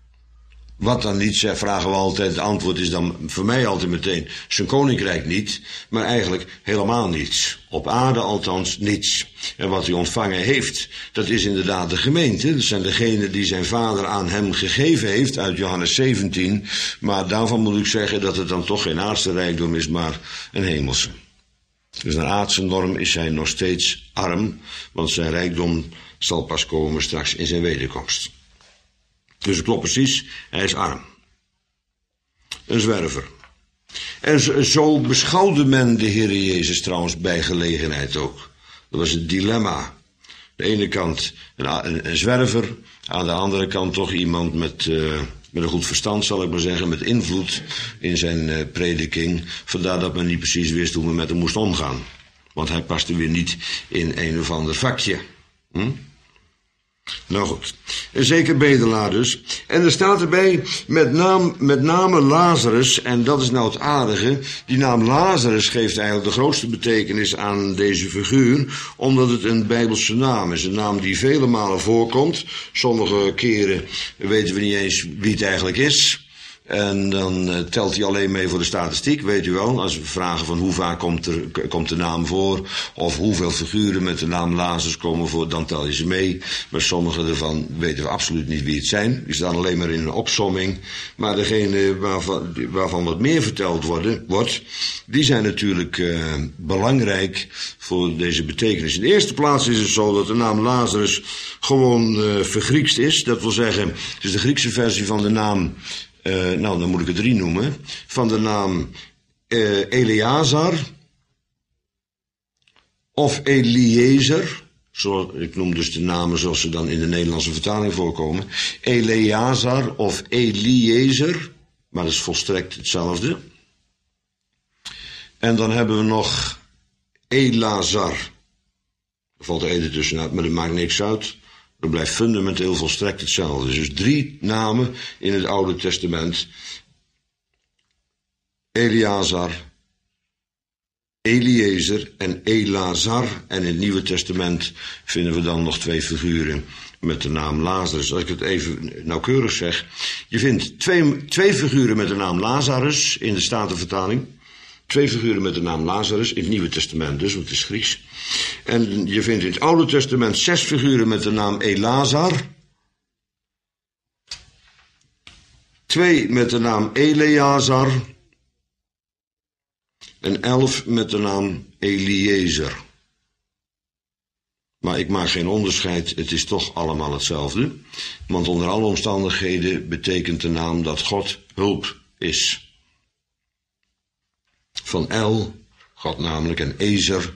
Speaker 1: Wat dan niet, vragen we altijd. Het antwoord is dan voor mij altijd meteen zijn koninkrijk niet, maar eigenlijk helemaal niets. Op aarde althans niets. En wat hij ontvangen heeft, dat is inderdaad de gemeente. Dat zijn degenen die zijn vader aan hem gegeven heeft uit Johannes 17. Maar daarvan moet ik zeggen dat het dan toch geen aardse rijkdom is, maar een hemelse. Dus naar aardse norm is hij nog steeds arm, want zijn rijkdom zal pas komen straks in zijn wederkomst. Dus het klopt precies, hij is arm. Een zwerver. En zo beschouwde men de Heer Jezus trouwens bij gelegenheid ook. Dat was het dilemma. Aan de ene kant een zwerver, aan de andere kant toch iemand met een goed verstand, zal ik maar zeggen, met invloed in zijn prediking. Vandaar dat men niet precies wist hoe men met hem moest omgaan. Want hij paste weer niet in een of ander vakje. Nou goed, een zeker bedelaar dus. En er staat erbij met name Lazarus, en dat is nou het aardige. Die naam Lazarus geeft eigenlijk de grootste betekenis aan deze figuur, omdat het een Bijbelse naam is. Een naam die vele malen voorkomt. Sommige keren weten we niet eens wie het eigenlijk is. En dan telt hij alleen mee voor de statistiek, weet u wel. Als we vragen van hoe vaak komt de naam voor, of hoeveel figuren met de naam Lazarus komen voor, dan tel je ze mee. Maar sommige ervan weten we absoluut niet wie het zijn. Die staan alleen maar in een opsomming. Maar degene waarvan wat meer verteld wordt, die zijn natuurlijk belangrijk voor deze betekenis. In de eerste plaats is het zo dat de naam Lazarus gewoon vergriekst is. Dat wil zeggen, het is de Griekse versie van de naam. Nou, dan moet ik er 3 noemen. Van de naam Eleazar of Eliezer. Ik noem dus de namen zoals ze dan in de Nederlandse vertaling voorkomen. Eleazar of Eliezer. Maar dat is volstrekt hetzelfde. En dan hebben we nog Elazar. Er valt er één tussenuit, maar dat maakt niks uit. Dat blijft fundamenteel volstrekt hetzelfde. Dus 3 namen in het Oude Testament. Eleazar, Eliezer en Elazar. En in het Nieuwe Testament vinden we dan nog 2 figuren met de naam Lazarus. Als ik het even nauwkeurig zeg. Je vindt twee figuren met de naam Lazarus in de Statenvertaling. 2 figuren met de naam Lazarus in het Nieuwe Testament dus, want het is Grieks. En je vindt in het Oude Testament 6 figuren met de naam Elazar. 2 met de naam Eleazar. En 11 met de naam Eliezer. Maar ik maak geen onderscheid, het is toch allemaal hetzelfde. Want onder alle omstandigheden betekent de naam dat God hulp is. Van El, God namelijk, en Ezer,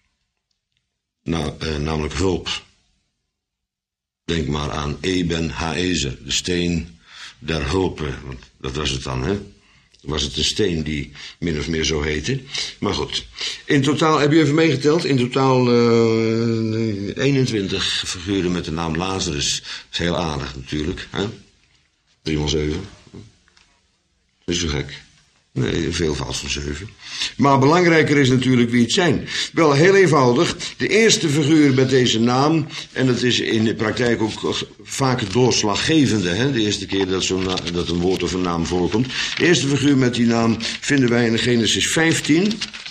Speaker 1: namelijk hulp. Denk maar aan Eben Haezer, de steen der hulpen. Want dat was het dan, hè? Was het een steen die min of meer zo heette. Maar goed, in totaal, heb je even meegeteld? In totaal 21 figuren met de naam Lazarus. Dat is heel aardig natuurlijk, hè? 3 x 7. Dat is zo gek. Nee, veelvoud van 7. Maar belangrijker is natuurlijk wie het zijn. Wel, heel eenvoudig. De eerste figuur met deze naam, en dat is in de praktijk ook vaak het doorslaggevende, hè? De eerste keer dat een woord of een naam voorkomt. De eerste figuur met die naam vinden wij in Genesis 15.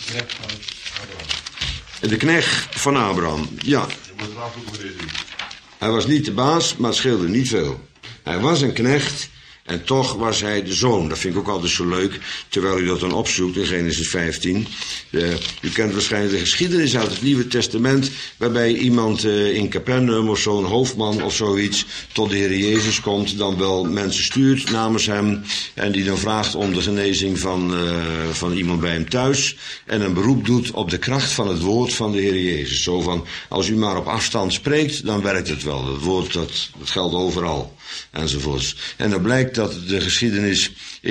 Speaker 1: De knecht van Abraham. Ja. Hij was niet de baas, maar het scheelde niet veel. Hij was een knecht. En toch was hij de zoon. Dat vind ik ook altijd zo leuk, terwijl u dat dan opzoekt in Genesis 15. U kent waarschijnlijk de geschiedenis uit het Nieuwe Testament, waarbij iemand in Capernaum of zo'n hoofdman of zoiets tot de Heer Jezus komt, dan wel mensen stuurt namens hem en die dan vraagt om de genezing van iemand bij hem thuis en een beroep doet op de kracht van het woord van de Heer Jezus. Zo van, als u maar op afstand spreekt, dan werkt het wel. Dat woord, dat geldt overal. Enzovoorts. En dan blijkt dat de geschiedenis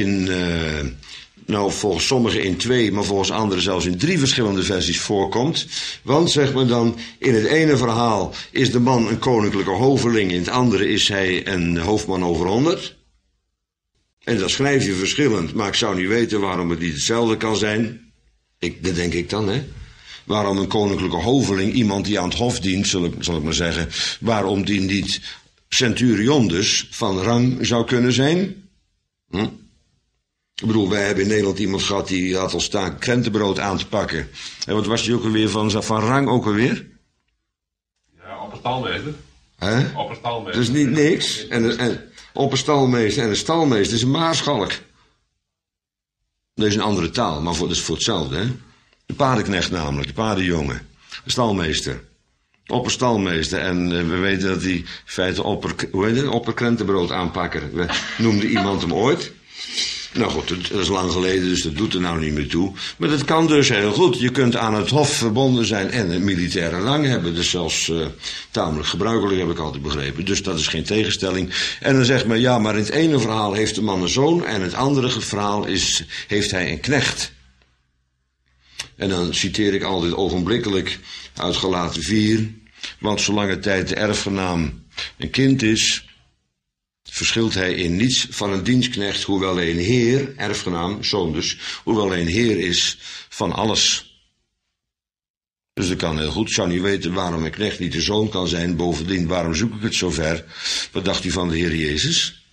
Speaker 1: volgens sommigen in 2, maar volgens anderen zelfs in 3 verschillende versies voorkomt. Want, zegt men dan, in het ene verhaal is de man een koninklijke hoveling, in het andere is hij een hoofdman over 100. En dat schrijf je verschillend, maar ik zou niet weten waarom het niet hetzelfde kan zijn. Dat denk ik dan, hè. Waarom een koninklijke hoveling, iemand die aan het hof dient, zal ik maar zeggen, waarom die niet centurion dus van rang zou kunnen zijn. Ik bedoel, wij hebben in Nederland iemand gehad die had al staan krentenbrood aan te pakken. En wat was die ook alweer van rang ook alweer?
Speaker 2: Ja, opperstalmeester.
Speaker 1: Hè?
Speaker 2: Opperstalmeester.
Speaker 1: Dat is niet niks. En opperstalmeester en een stalmeester is een maarschalk. Dat is een andere taal, maar dat is voor hetzelfde, hè? De paardenknecht namelijk, de paardenjongen. De stalmeester. Opperstalmeester. En we weten dat hij in feite opperkrentenbrood aanpakker. We noemden iemand hem ooit. Nou goed, dat is lang geleden, dus dat doet er nou niet meer toe. Maar dat kan dus heel goed. Je kunt aan het hof verbonden zijn en een militaire rang hebben. Dat is zelfs tamelijk gebruikelijk, heb ik altijd begrepen. Dus dat is geen tegenstelling. En dan zegt men, ja, maar in het ene verhaal heeft de man een zoon en in het andere verhaal heeft hij een knecht. En dan citeer ik altijd ogenblikkelijk uit Galaten 4. Want zolang het tijd de erfgenaam een kind is, verschilt hij in niets van een dienstknecht, hoewel hij een heer, erfgenaam, zoon dus, hoewel hij een heer is van alles. Dus dat kan heel goed. Ik zou niet weten waarom een knecht niet de zoon kan zijn. Bovendien, waarom zoek ik het zo ver? Wat dacht u van de Heer Jezus?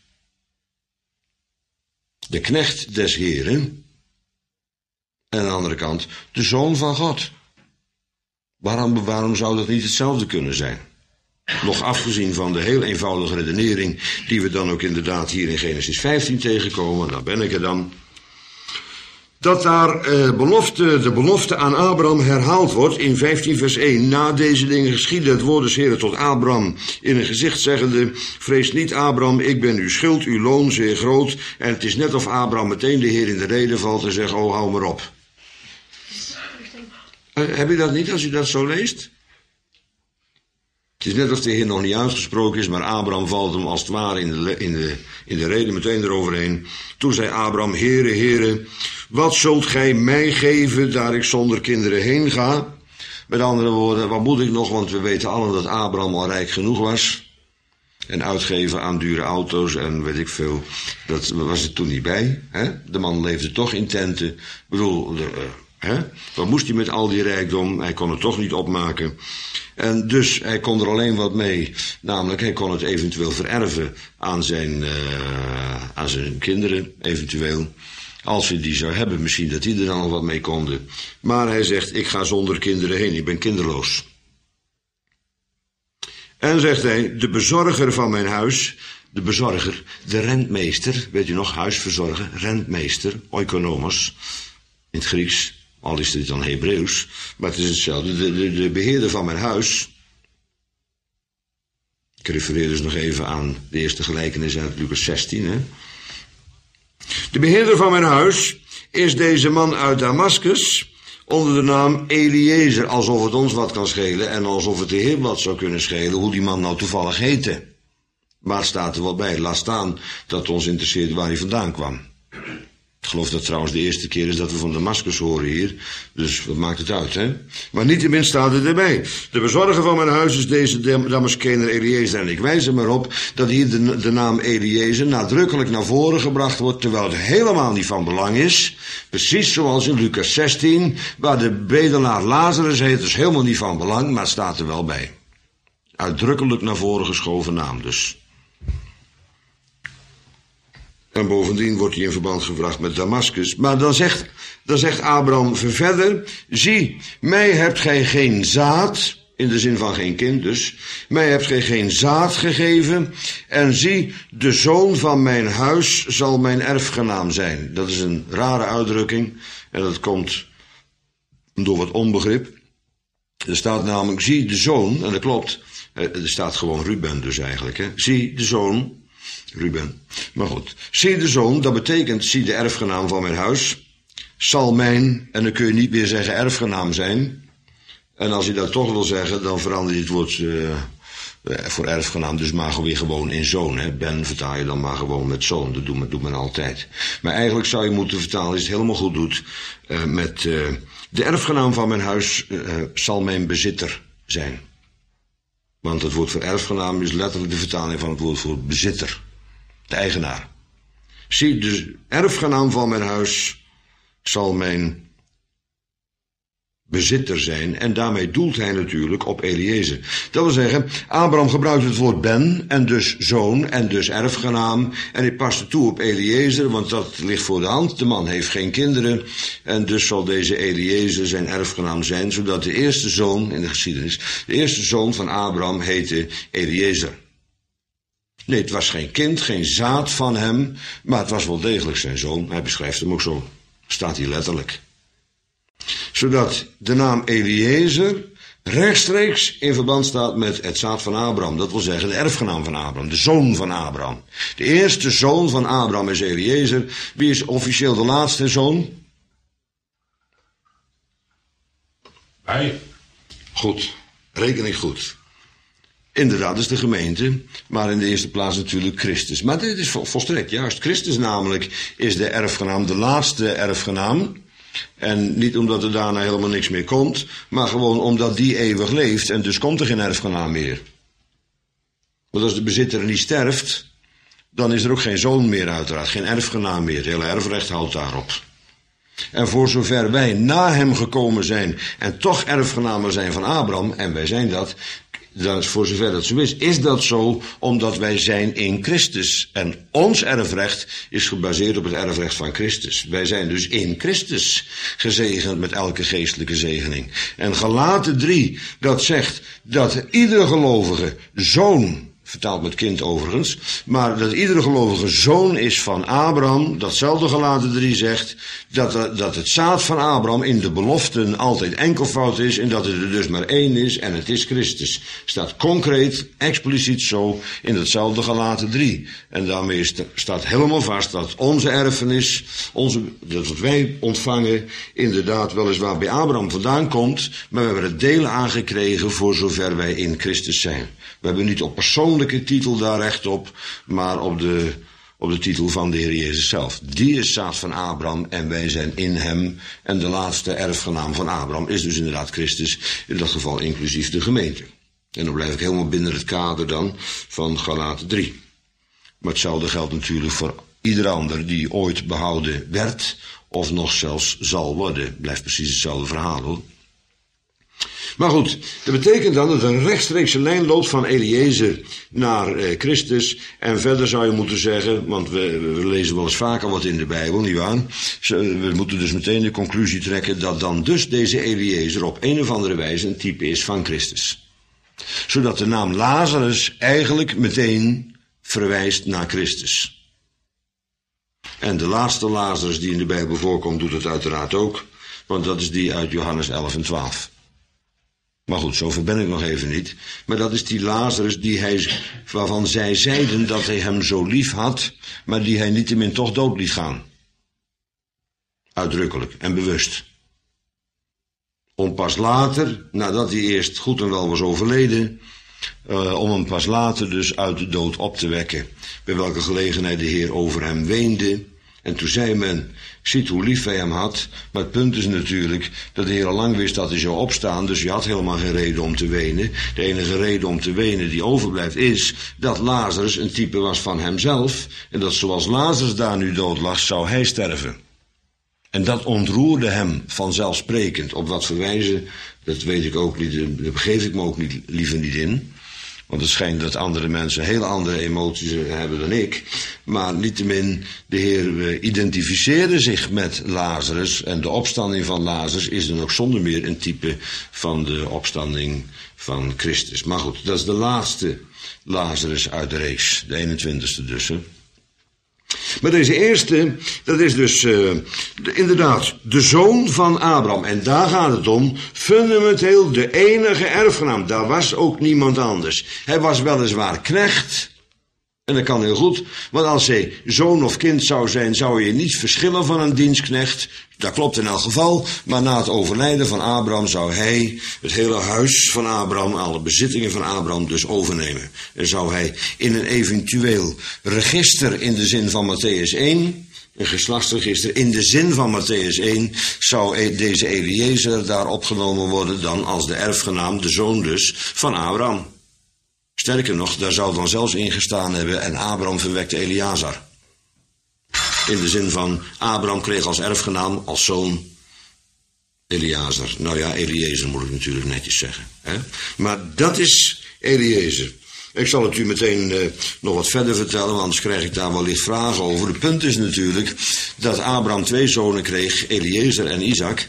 Speaker 1: De knecht des Heren. En aan de andere kant, de zoon van God. Waarom zou dat niet hetzelfde kunnen zijn? Nog afgezien van de heel eenvoudige redenering die we dan ook inderdaad hier in Genesis 15 tegenkomen, daar ben ik er dan. Dat daar de belofte aan Abraham herhaald wordt in 15 vers 1. Na deze dingen geschiedde het woord des Heren tot Abraham in een gezicht zeggende: vrees niet Abraham, ik ben uw schuld, uw loon zeer groot. En het is net of Abraham meteen de Heer in de rede valt en zegt: oh, hou maar op. Heb je dat niet als u dat zo leest? Het is net of de Heer nog niet uitgesproken is, maar Abraham valt hem als het ware in de rede meteen eroverheen. Toen zei Abraham: Heere, Heere, wat zult gij mij geven, daar ik zonder kinderen heen ga? Met andere woorden, wat moet ik nog, want we weten allen dat Abraham al rijk genoeg was. En uitgeven aan dure auto's en weet ik veel, dat was er toen niet bij. Hè? De man leefde toch in tenten. Ik bedoel, wat moest hij met al die rijkdom? Hij kon het toch niet opmaken. En dus hij kon er alleen wat mee, namelijk hij kon het eventueel vererven aan zijn kinderen, eventueel. Als hij die zou hebben, misschien dat die er dan nog wat mee konden. Maar hij zegt: ik ga zonder kinderen heen, ik ben kinderloos. En zegt hij: de bezorger van mijn huis, de bezorger, de rentmeester, weet u nog, huisverzorger, rentmeester, oikonomos, in het Grieks. Al is dit dan Hebreeuws, maar het is hetzelfde. De beheerder van mijn huis. Ik refereer dus nog even aan de eerste gelijkenis uit Lucas 16. Hè? De beheerder van mijn huis is deze man uit Damascus onder de naam Eliezer. Alsof het ons wat kan schelen en alsof het de Heer wat zou kunnen schelen hoe die man nou toevallig heette. Maar het staat er wel bij. Laat staan dat ons interesseert waar hij vandaan kwam. Ik geloof dat trouwens de eerste keer is dat we van Damascus horen hier. Dus wat maakt het uit, hè? Maar niettemin staat het erbij. De bezorger van mijn huis is deze Damaskener Eliezer. En ik wijs er maar op dat hier de naam Eliezer nadrukkelijk naar voren gebracht wordt, terwijl het helemaal niet van belang is. Precies zoals in Lucas 16, waar de bedelaar Lazarus heet, is helemaal niet van belang, maar het staat er wel bij. Uitdrukkelijk naar voren geschoven naam dus. En bovendien wordt hij in verband gebracht met Damascus. Maar dan zegt Abraham verder: zie, mij hebt gij geen zaad, in de zin van geen kind dus, mij hebt gij geen zaad gegeven, en zie, de zoon van mijn huis zal mijn erfgenaam zijn. Dat is een rare uitdrukking, en dat komt door wat onbegrip. Er staat namelijk, zie de zoon, en dat klopt, er staat gewoon Ruben dus eigenlijk, hè. Zie de zoon, Ruben. Maar goed, zie de zoon, dat betekent, zie de erfgenaam van mijn huis, zal mijn, en dan kun je niet meer zeggen erfgenaam zijn. En als je dat toch wil zeggen, dan verander je het woord voor erfgenaam dus maar weer gewoon in zoon. Hè. Ben vertaal je dan maar gewoon met zoon, dat doet men altijd. Maar eigenlijk zou je moeten vertalen, als je het helemaal goed doet, met de erfgenaam van mijn huis zal mijn bezitter zijn. Want het woord voor erfgenaam is letterlijk de vertaling van het woord voor bezitter. De eigenaar. Zie, de erfgenaam van mijn huis zal mijn bezitter zijn. En daarmee doelt hij natuurlijk op Eliezer. Dat wil zeggen, Abraham gebruikt het woord ben, en dus zoon, en dus erfgenaam. En hij past het toe op Eliezer, want dat ligt voor de hand. De man heeft geen kinderen. En dus zal deze Eliezer zijn erfgenaam zijn, zodat de eerste zoon in de geschiedenis, de eerste zoon van Abraham heette Eliezer. Nee, het was geen kind, geen zaad van hem, maar het was wel degelijk zijn zoon. Hij beschrijft hem ook zo. Staat hier letterlijk. Zodat de naam Eliezer rechtstreeks in verband staat met het zaad van Abraham. Dat wil zeggen de erfgenaam van Abraham, de zoon van Abraham. De eerste zoon van Abraham is Eliezer. Wie is officieel de laatste zoon?
Speaker 2: Wij.
Speaker 1: Goed, reken ik goed. Inderdaad, is de gemeente, maar in de eerste plaats natuurlijk Christus. Maar dit is volstrekt juist. Christus namelijk is de erfgenaam, de laatste erfgenaam. En niet omdat er daarna helemaal niks meer komt, maar gewoon omdat die eeuwig leeft en dus komt er geen erfgenaam meer. Want als de bezitter niet sterft, dan is er ook geen zoon meer uiteraard, geen erfgenaam meer. Het hele erfrecht houdt daarop. En voor zover wij na hem gekomen zijn en toch erfgenamen zijn van Abraham, en wij zijn dat, voor zover dat zo is dat zo omdat wij zijn in Christus. En ons erfrecht is gebaseerd op het erfrecht van Christus. Wij zijn dus in Christus gezegend met elke geestelijke zegening. En Galaten 3, dat zegt dat iedere gelovige zoon, vertaald met kind overigens, maar dat iedere gelovige zoon is van Abraham. Datzelfde Galaten 3 zegt dat het zaad van Abraham in de beloften altijd enkelvoud is en dat het er dus maar één is en het is Christus. Staat concreet, expliciet zo in datzelfde Galaten 3. En daarmee staat helemaal vast dat onze erfenis, dat wat wij ontvangen, inderdaad weliswaar bij Abraham vandaan komt, maar we hebben het deel aangekregen voor zover wij in Christus zijn. We hebben niet op persoonlijke titel daar recht op, maar op de titel van de Heer Jezus zelf. Die is zaad van Abraham en wij zijn in hem. En de laatste erfgenaam van Abraham is dus inderdaad Christus, in dat geval inclusief de gemeente. En dan blijf ik helemaal binnen het kader dan van Galaten 3. Maar hetzelfde geldt natuurlijk voor ieder ander die ooit behouden werd, of nog zelfs zal worden. Blijft precies hetzelfde verhaal hoor. Maar goed, dat betekent dan dat er een rechtstreekse lijn loopt van Eliezer naar Christus. En verder zou je moeten zeggen, want we lezen wel eens vaker wat in de Bijbel, nietwaar? We moeten dus meteen de conclusie trekken dat dan dus deze Eliezer op een of andere wijze een type is van Christus. Zodat de naam Lazarus eigenlijk meteen verwijst naar Christus. En de laatste Lazarus die in de Bijbel voorkomt doet het uiteraard ook, want dat is die uit Johannes 11 en 12. Maar goed, zover ben ik nog even niet. Maar dat is die Lazarus waarvan zij zeiden dat hij hem zo lief had, maar die hij niettemin toch dood liet gaan. Uitdrukkelijk en bewust. Om pas later, nadat hij eerst goed en wel was overleden, om hem pas later dus uit de dood op te wekken. Bij welke gelegenheid de Heer over hem weende. En toen zei men, ziet hoe lief hij hem had. Maar het punt is natuurlijk dat de Heer al lang wist dat hij zou opstaan. Dus je had helemaal geen reden om te wenen. De enige reden om te wenen die overblijft is dat Lazarus een type was van hemzelf. En dat zoals Lazarus daar nu dood lag, zou hij sterven. En dat ontroerde hem vanzelfsprekend. Op wat voor wijze, dat weet ik ook niet, daar begeef ik me ook liever niet in. Want het schijnt dat andere mensen hele andere emoties hebben dan ik. Maar niettemin, de Heer identificeerde zich met Lazarus. En de opstanding van Lazarus is dan ook zonder meer een type van de opstanding van Christus. Maar goed, dat is de laatste Lazarus uit de reeks. De 21ste dus. Hè. Maar deze eerste, dat is dus inderdaad de zoon van Abraham. En daar gaat het om, fundamenteel de enige erfgenaam. Daar was ook niemand anders. Hij was weliswaar knecht. En dat kan heel goed, want als hij zoon of kind zou zijn, zou je niet verschillen van een dienstknecht. Dat klopt in elk geval, maar na het overlijden van Abraham zou hij het hele huis van Abraham, alle bezittingen van Abraham dus overnemen. En zou hij in een eventueel register in de zin van Mattheüs 1, een geslachtsregister in de zin van Mattheüs 1, zou deze Eliezer daar opgenomen worden dan als de erfgenaam, de zoon dus, van Abraham. Sterker nog, daar zou dan zelfs ingestaan hebben en Abraham verwekte Eleazar. In de zin van, Abraham kreeg als erfgenaam, als zoon, Eleazar. Nou ja, Eliezer moet ik natuurlijk netjes zeggen. Hè? Maar dat is Eliezer. Ik zal het u meteen nog wat verder vertellen, want anders krijg ik daar wellicht vragen over. Het punt is natuurlijk dat Abraham 2 zonen kreeg, Eliezer en Isaac.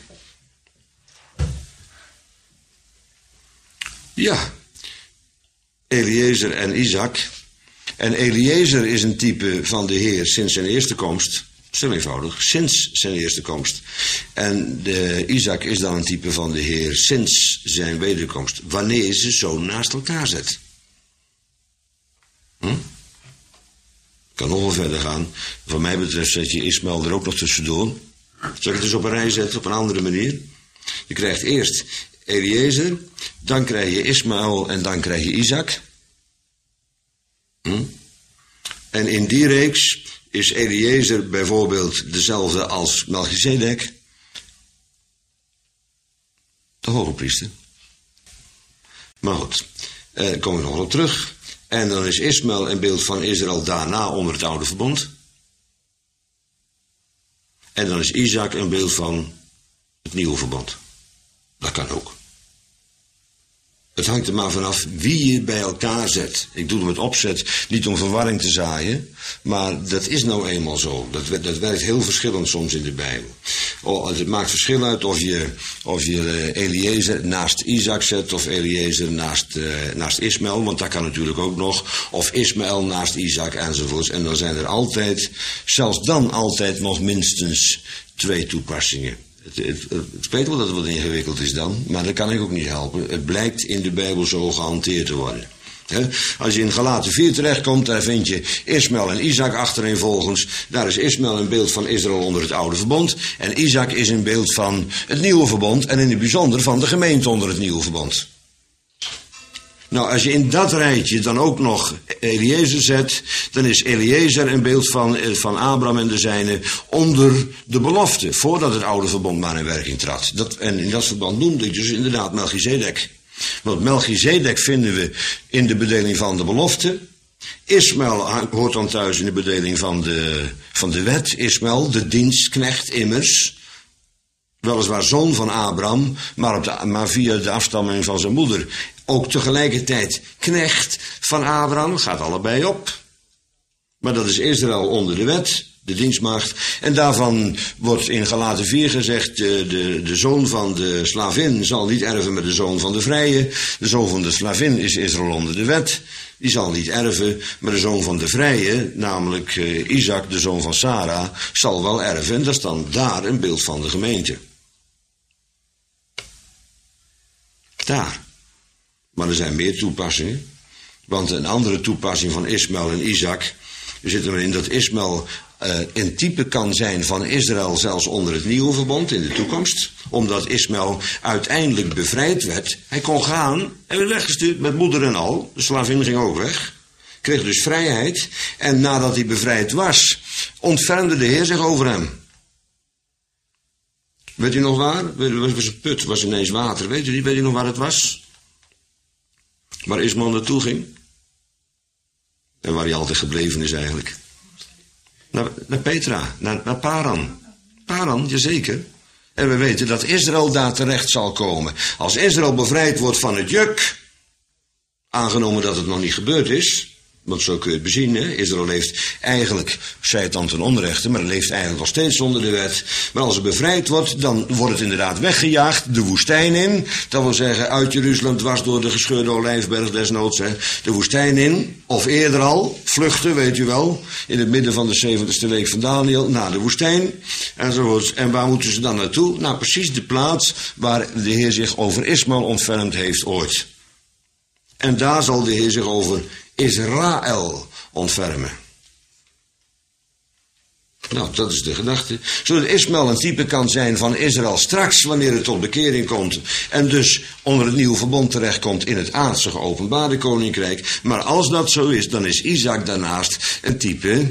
Speaker 1: Ja, Eliezer en Isaac. En Eliezer is een type van de Heer sinds zijn eerste komst. Dat is heel eenvoudig, sinds zijn eerste komst. En Isaac is dan een type van de Heer sinds zijn wederkomst. Wanneer je ze zo naast elkaar zet. Kan nog wel verder gaan. Wat mij betreft zet je Ismaël er ook nog tussendoor. Zal ik het eens op een rij zetten op een andere manier? Je krijgt eerst Eliezer, dan krijg je Ismaël en dan krijg je Isaac. En in die reeks is Eliezer bijvoorbeeld dezelfde als Melchizedek, de hogepriester. Maar goed, daar kom ik nog op terug. En dan is Ismaël een beeld van Israël daarna onder het oude verbond. En dan is Isaac een beeld van het nieuwe verbond. Dat kan ook. Het hangt er maar vanaf wie je bij elkaar zet. Ik doe het met opzet, niet om verwarring te zaaien. Maar dat is nou eenmaal zo. Dat werkt heel verschillend soms in de Bijbel. Het maakt verschil uit of je Eliezer naast Isaac zet of Eliezer naast Ismaël. Want dat kan natuurlijk ook nog. Of Ismaël naast Isaac enzovoorts. En dan zijn er altijd, zelfs dan altijd nog minstens 2 toepassingen. Het spijt wel dat het wat ingewikkeld is dan, maar dat kan ik ook niet helpen. Het blijkt in de Bijbel zo gehanteerd te worden. Als je in Galaten 4 terechtkomt, daar vind je Ismaël en Isaac achtereenvolgens. Daar is Ismaël een beeld van Israël onder het oude verbond. En Isaac is een beeld van het nieuwe verbond. En in het bijzonder van de gemeente onder het nieuwe verbond. Nou, als je in dat rijtje dan ook nog Eliezer zet, dan is Eliezer een beeld van Abraham en de zijnen onder de belofte, voordat het oude verbond maar in werking trad. En in dat verband noemde ik dus inderdaad Melchizedek. Want Melchizedek vinden we in de bedeling van de belofte. Ismaël hoort dan thuis in de bedeling van de wet. Ismaël, de dienstknecht immers. Weliswaar zoon van Abraham, maar via de afstamming van zijn moeder. Ook tegelijkertijd knecht van Abraham, gaat allebei op. Maar dat is Israël onder de wet, de dienstmaagd. En daarvan wordt in Galaten 4 gezegd, de zoon van de slavin zal niet erven met de zoon van de vrije. De zoon van de slavin is Israël onder de wet. Die zal niet erven, maar de zoon van de vrije, namelijk Isaac, de zoon van Sarah, zal wel erven. En dat is dan daar een beeld van de gemeente. Daar. Maar er zijn meer toepassingen. Want een andere toepassing van Ismaël en Isaac zit erin dat Ismaël een type kan zijn van Israël zelfs onder het nieuwe verbond in de toekomst. Omdat Ismaël uiteindelijk bevrijd werd. Hij kon gaan en werd weggestuurd met moeder en al. De slavin ging ook weg. Kreeg dus vrijheid. En nadat hij bevrijd was, ontfermde de Heer zich over hem. Weet u nog waar? Het was een put, was ineens water. Weet u nog waar het was? Waar Ismaël naartoe ging. En waar hij altijd gebleven is eigenlijk. Naar Petra, naar Paran. Paran, jazeker. En we weten dat Israël daar terecht zal komen. Als Israël bevrijd wordt van het juk, aangenomen dat het nog niet gebeurd is, want zo kun je het bezien, hè? Israël leeft eigenlijk, zei het dan ten onrechte, maar het leeft eigenlijk nog steeds onder de wet. Maar als het bevrijd wordt, dan wordt het inderdaad weggejaagd, de woestijn in. Dat wil zeggen, uit Jeruzalem dwars door de gescheurde olijfberg desnoods, hè? De woestijn in, of eerder al, vluchten, weet u wel, in het midden van de 70ste week van Daniel, naar de woestijn, enzovoorts. En waar moeten ze dan naartoe? Nou, precies de plaats waar de Heer zich over Ismaël ontfermd heeft ooit. En daar zal de Heer zich over Israël ontfermen. Nou, dat is de gedachte. Zodat Ismaël een type kan zijn van Israël straks, wanneer het tot bekering komt. En dus onder het nieuwe verbond terechtkomt in het aardse geopenbaarde koninkrijk. Maar als dat zo is, dan is Isaac daarnaast een type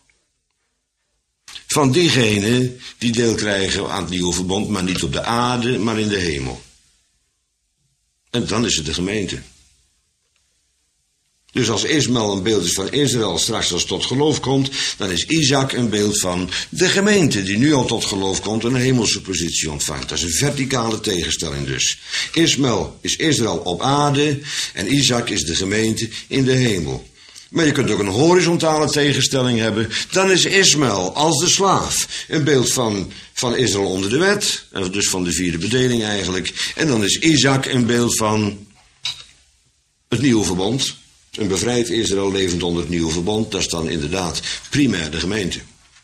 Speaker 1: van diegenen die deel krijgen aan het nieuwe verbond, maar niet op de aarde, maar in de hemel. En dan is het de gemeente. Dus als Ismaël een beeld is van Israël straks als tot geloof komt, dan is Isaac een beeld van de gemeente die nu al tot geloof komt en een hemelse positie ontvangt. Dat is een verticale tegenstelling dus. Ismaël is Israël op aarde en Isaac is de gemeente in de hemel. Maar je kunt ook een horizontale tegenstelling hebben. Dan is Ismaël als de slaaf een beeld van Israël onder de wet, en dus van de vierde bedeling eigenlijk. En dan is Isaac een beeld van het nieuwe verbond. Een bevrijd Israël levend onder het nieuwe verbond, dat is dan inderdaad primair de gemeente.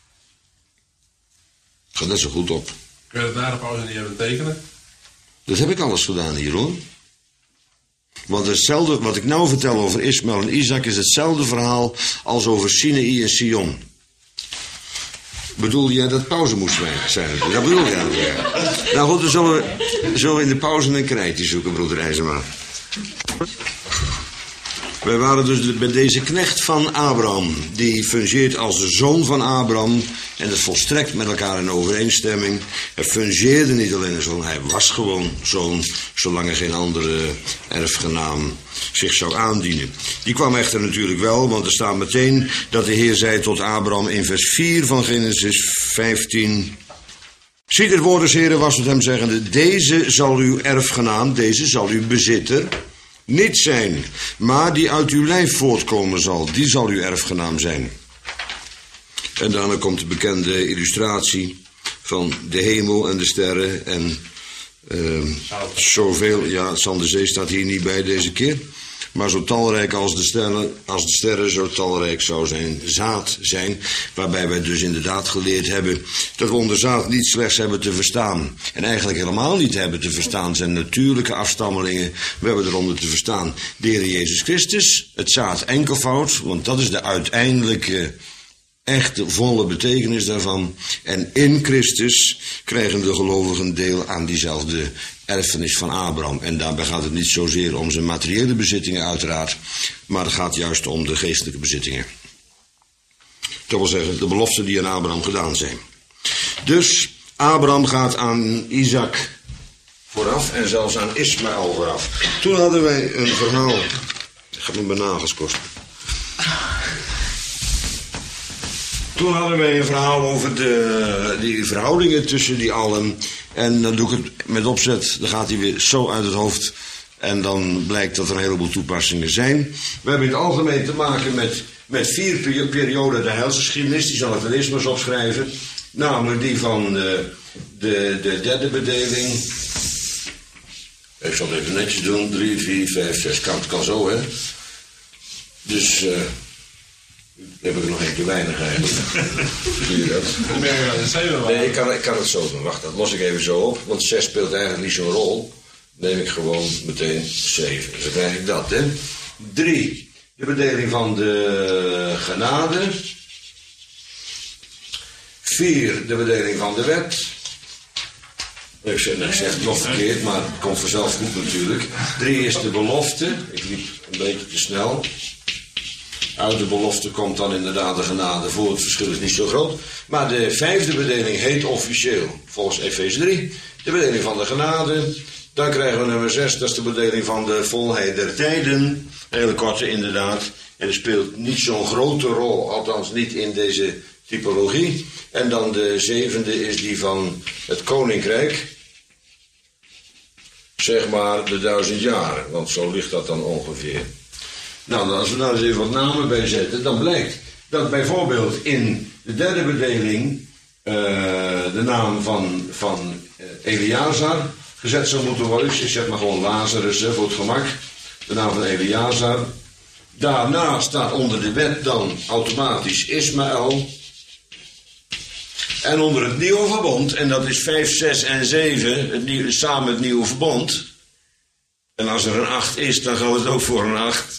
Speaker 1: Gaat net zo goed op.
Speaker 2: Kun je dat na de pauze niet even tekenen?
Speaker 1: Dat heb ik alles gedaan hier hoor. Want hetzelfde, wat ik nou vertel over Ismaël en Isaac is hetzelfde verhaal als over Sinaï en Sion. Bedoel jij dat pauze moest zijn? Dat bedoel jij. Ja. Nou goed, dan zullen we in de pauze een krijtje zoeken, broeder IJzerma. Wij waren dus bij deze knecht van Abraham. Die fungeert als de zoon van Abraham. En dat volstrekt met elkaar in overeenstemming. Hij fungeerde niet alleen als zoon, hij was gewoon zoon. Zolang er geen andere erfgenaam zich zou aandienen. Die kwam echter natuurlijk wel, want er staat meteen dat de Heer zei tot Abraham in vers 4 van Genesis 15... Ziet het woord des Heren was tot hem zeggende, deze zal uw erfgenaam, deze zal uw bezitter niet zijn, maar die uit uw lijf voortkomen zal, die zal uw erfgenaam zijn. En daarna komt de bekende illustratie van de hemel en de sterren en zoveel, ja, Zanderzee staat hier niet bij deze keer, maar zo talrijk als de sterren zo talrijk zou zijn zaad zijn, waarbij wij dus inderdaad geleerd hebben dat we onder zaad niet slechts hebben te verstaan, en eigenlijk helemaal niet hebben te verstaan zijn natuurlijke afstammelingen. We hebben eronder te verstaan de Heer Jezus Christus, het zaad enkelvoud, want dat is de uiteindelijke echte volle betekenis daarvan. En in Christus krijgen de gelovigen deel aan diezelfde erfenis van Abraham. En daarbij gaat het niet zozeer om zijn materiële bezittingen uiteraard, maar het gaat juist om de geestelijke bezittingen. Dat wil zeggen, de beloften die aan Abraham gedaan zijn. Dus Abraham gaat aan Isaac vooraf en zelfs aan Ismaël vooraf. Toen hadden wij een verhaal, dat gaat me bij nagels kosten. Toen hadden wij een verhaal over die verhoudingen tussen die allen. En dan doe ik het met opzet, dan gaat hij weer zo uit het hoofd. En dan blijkt dat er een heleboel toepassingen zijn. We hebben in het algemeen te maken met 4 perioden de heilsgeschiedenis. Die zal ik dan eerst maar eens opschrijven. Namelijk die van de derde bedeling. Ik zal het even netjes doen. 3, 4, 5, 6. Kan zo, hè. Dus heb ik er nog één te weinig eigenlijk. Zie je dat? Nee, ik kan het zo doen. Wacht, dat los ik even zo op. Want 6 speelt eigenlijk niet zo'n rol. Neem ik gewoon meteen 7. Dus dan krijg ik dat, hè. 3. De bedeling van de genade. 4. De bedeling van de wet. Ik zeg het nog verkeerd, maar het komt vanzelf goed natuurlijk. 3 is de belofte. Ik liep een beetje te snel. Uit de belofte komt dan inderdaad de genade voor. Het verschil is niet zo groot. Maar de 5e bedeling heet officieel, volgens Efeze 3, de bedeling van de genade. Dan krijgen we nummer 6, dat is de bedeling van de volheid der tijden. Een hele korte inderdaad. En die speelt niet zo'n grote rol, althans niet in deze typologie. En dan de 7e is die van het koninkrijk. Zeg maar de 1000 jaren, want zo ligt dat dan ongeveer. Nou, als we daar eens even wat namen bij zetten, dan blijkt dat bijvoorbeeld in de derde bedeling de naam van Eleazar gezet zou moeten worden. Dus je zet maar gewoon Lazarus voor het gemak. De naam van Eleazar. Daarna staat onder de wet dan automatisch Ismaël. En onder het nieuwe verbond, en dat is 5, 6 en 7, samen het nieuwe verbond. En als er een 8 is, dan geldt het ook voor een 8.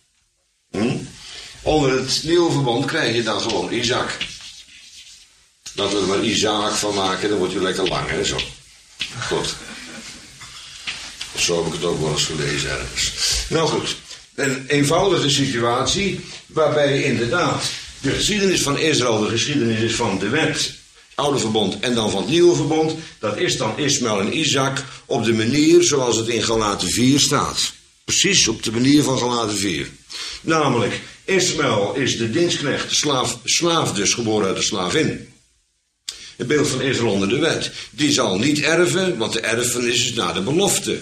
Speaker 1: Onder het nieuwe verbond krijg je dan gewoon Isaac. Laten we er maar Isaac van maken, dan wordt hij lekker lang, hè, zo. Goed. Zo heb ik het ook wel eens gelezen ergens. Nou goed, een eenvoudige situatie waarbij inderdaad de geschiedenis van Israël, de geschiedenis is van de wet, oude verbond en dan van het nieuwe verbond, dat is dan Ismaël en Isaac op de manier zoals het in Galaten 4 staat. Precies op de manier van Galaten 4. Namelijk, Ismaël is de dienstknecht, slaaf dus, geboren uit de slavin. Het beeld van Israël onder de wet. Die zal niet erven, want de erfenis is na de belofte.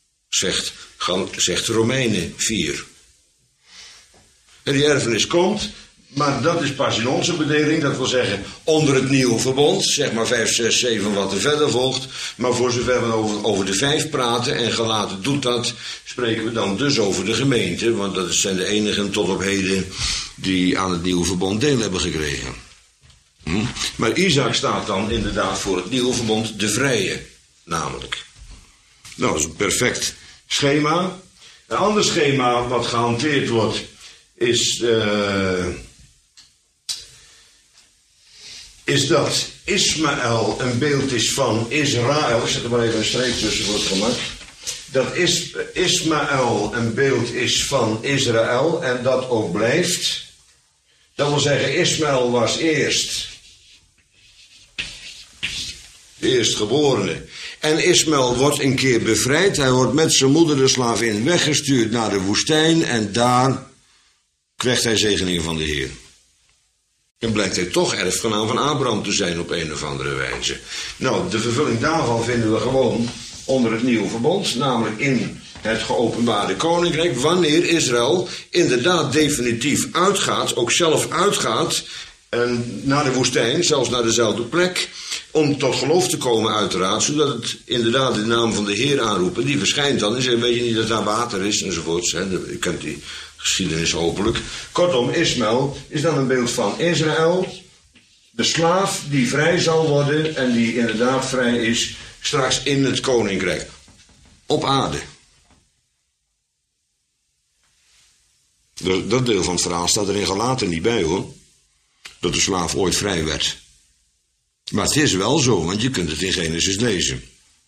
Speaker 1: Zegt Romeinen 4. En die erfenis komt, maar dat is pas in onze bedeling. Dat wil zeggen, onder het nieuwe verbond. Zeg maar 5, 6, 7 wat er verder volgt. Maar voor zover we over de 5 praten, en Galaten doet dat, spreken we dan dus over de gemeente. Want dat zijn de enigen tot op heden die aan het nieuwe verbond deel hebben gekregen. Maar Isaac staat dan inderdaad voor het nieuwe verbond, de vrije, namelijk. Nou, dat is een perfect schema. Een ander schema wat gehanteerd wordt is dat Ismaël een beeld is van Israël. Ik zet er maar even een streep tussen voor het gemak. Dat Ismaël een beeld is van Israël en dat ook blijft. Dat wil zeggen, Ismaël was eerstgeborene. En Ismaël wordt een keer bevrijd. Hij wordt met zijn moeder de slavin weggestuurd naar de woestijn. En daar krijgt hij zegeningen van de Heer. En blijkt hij toch erfgenaam van Abraham te zijn op een of andere wijze. Nou, de vervulling daarvan vinden we gewoon onder het nieuwe verbond. Namelijk in het geopenbaarde koninkrijk. Wanneer Israël inderdaad definitief uitgaat, ook zelf uitgaat, en naar de woestijn, zelfs naar dezelfde plek, om tot geloof te komen uiteraard, zodat het inderdaad de naam van de Heer aanroepen. Die verschijnt dan en zegt, weet je niet dat daar water is, enzovoorts. Je kent die geschiedenis hopelijk. Kortom, Ismaël is dan een beeld van Israël, de slaaf die vrij zal worden en die inderdaad vrij is straks in het koninkrijk. Op aarde. Dat deel van het verhaal staat er in Galaten niet bij, hoor. Dat de slaaf ooit vrij werd. Maar het is wel zo, want je kunt het in Genesis lezen.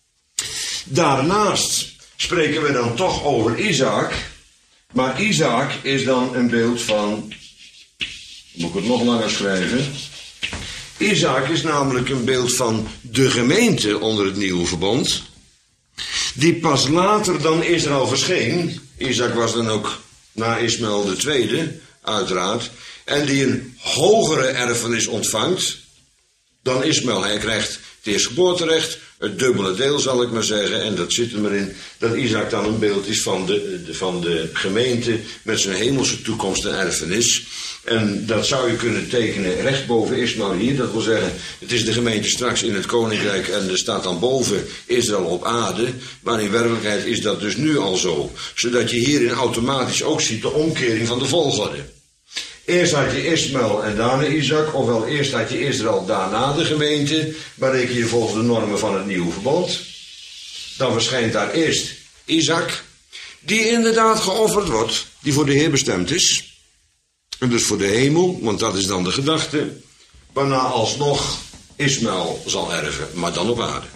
Speaker 1: Daarnaast spreken we dan toch over Isaac. Maar Isaac is dan een beeld van... Moet ik het nog langer schrijven? Isaac is namelijk een beeld van de gemeente onder het nieuwe verbond. Die pas later dan Israël verscheen. Isaac was dan ook na Ismaël de tweede, uiteraard. En die een hogere erfenis ontvangt dan Ismaël. Hij krijgt het eerstgeboorterecht, het dubbele deel zal ik maar zeggen. En dat zit er maar in dat Isaac dan een beeld is van de gemeente met zijn hemelse toekomst en erfenis. En dat zou je kunnen tekenen recht boven Ismaël hier. Dat wil zeggen, het is de gemeente straks in het koninkrijk en er staat dan boven Israël op aarde. Maar in werkelijkheid is dat dus nu al zo. Zodat je hierin automatisch ook ziet de omkering van de volgorde. Eerst had je Ismaël en daarna Isaac, ofwel eerst had je Israël, daarna de gemeente, maar reken je volgens de normen van het nieuwe verbond. Dan verschijnt daar eerst Isaac, die inderdaad geofferd wordt, die voor de Heer bestemd is. En dus voor de hemel, want dat is dan de gedachte, waarna alsnog Ismaël zal erven, maar dan op aarde.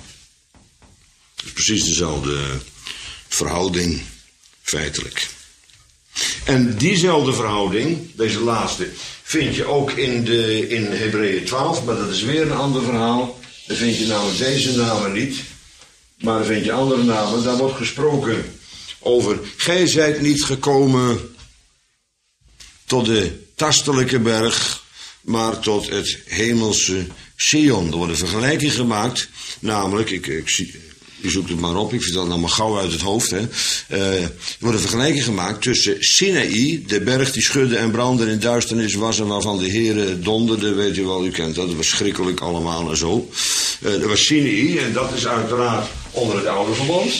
Speaker 1: Dus precies dezelfde verhouding, feitelijk. En diezelfde verhouding, deze laatste, vind je ook in Hebreeën 12, maar dat is weer een ander verhaal. Dan vind je namelijk deze namen niet, maar dan vind je andere namen. Daar wordt gesproken over, gij zijt niet gekomen tot de tastelijke berg, maar tot het hemelse Sion. Er wordt een vergelijking gemaakt, namelijk, je zoekt het maar op, ik vertel het nou maar gauw uit het hoofd. Er wordt een vergelijking gemaakt tussen Sinaï, de berg die schudde en brandde in duisternis was en waarvan de Heere donderde, weet u wel, u kent dat, was schrikkelijk allemaal en zo. Dat was Sinaï en dat is uiteraard onder het oude verbond.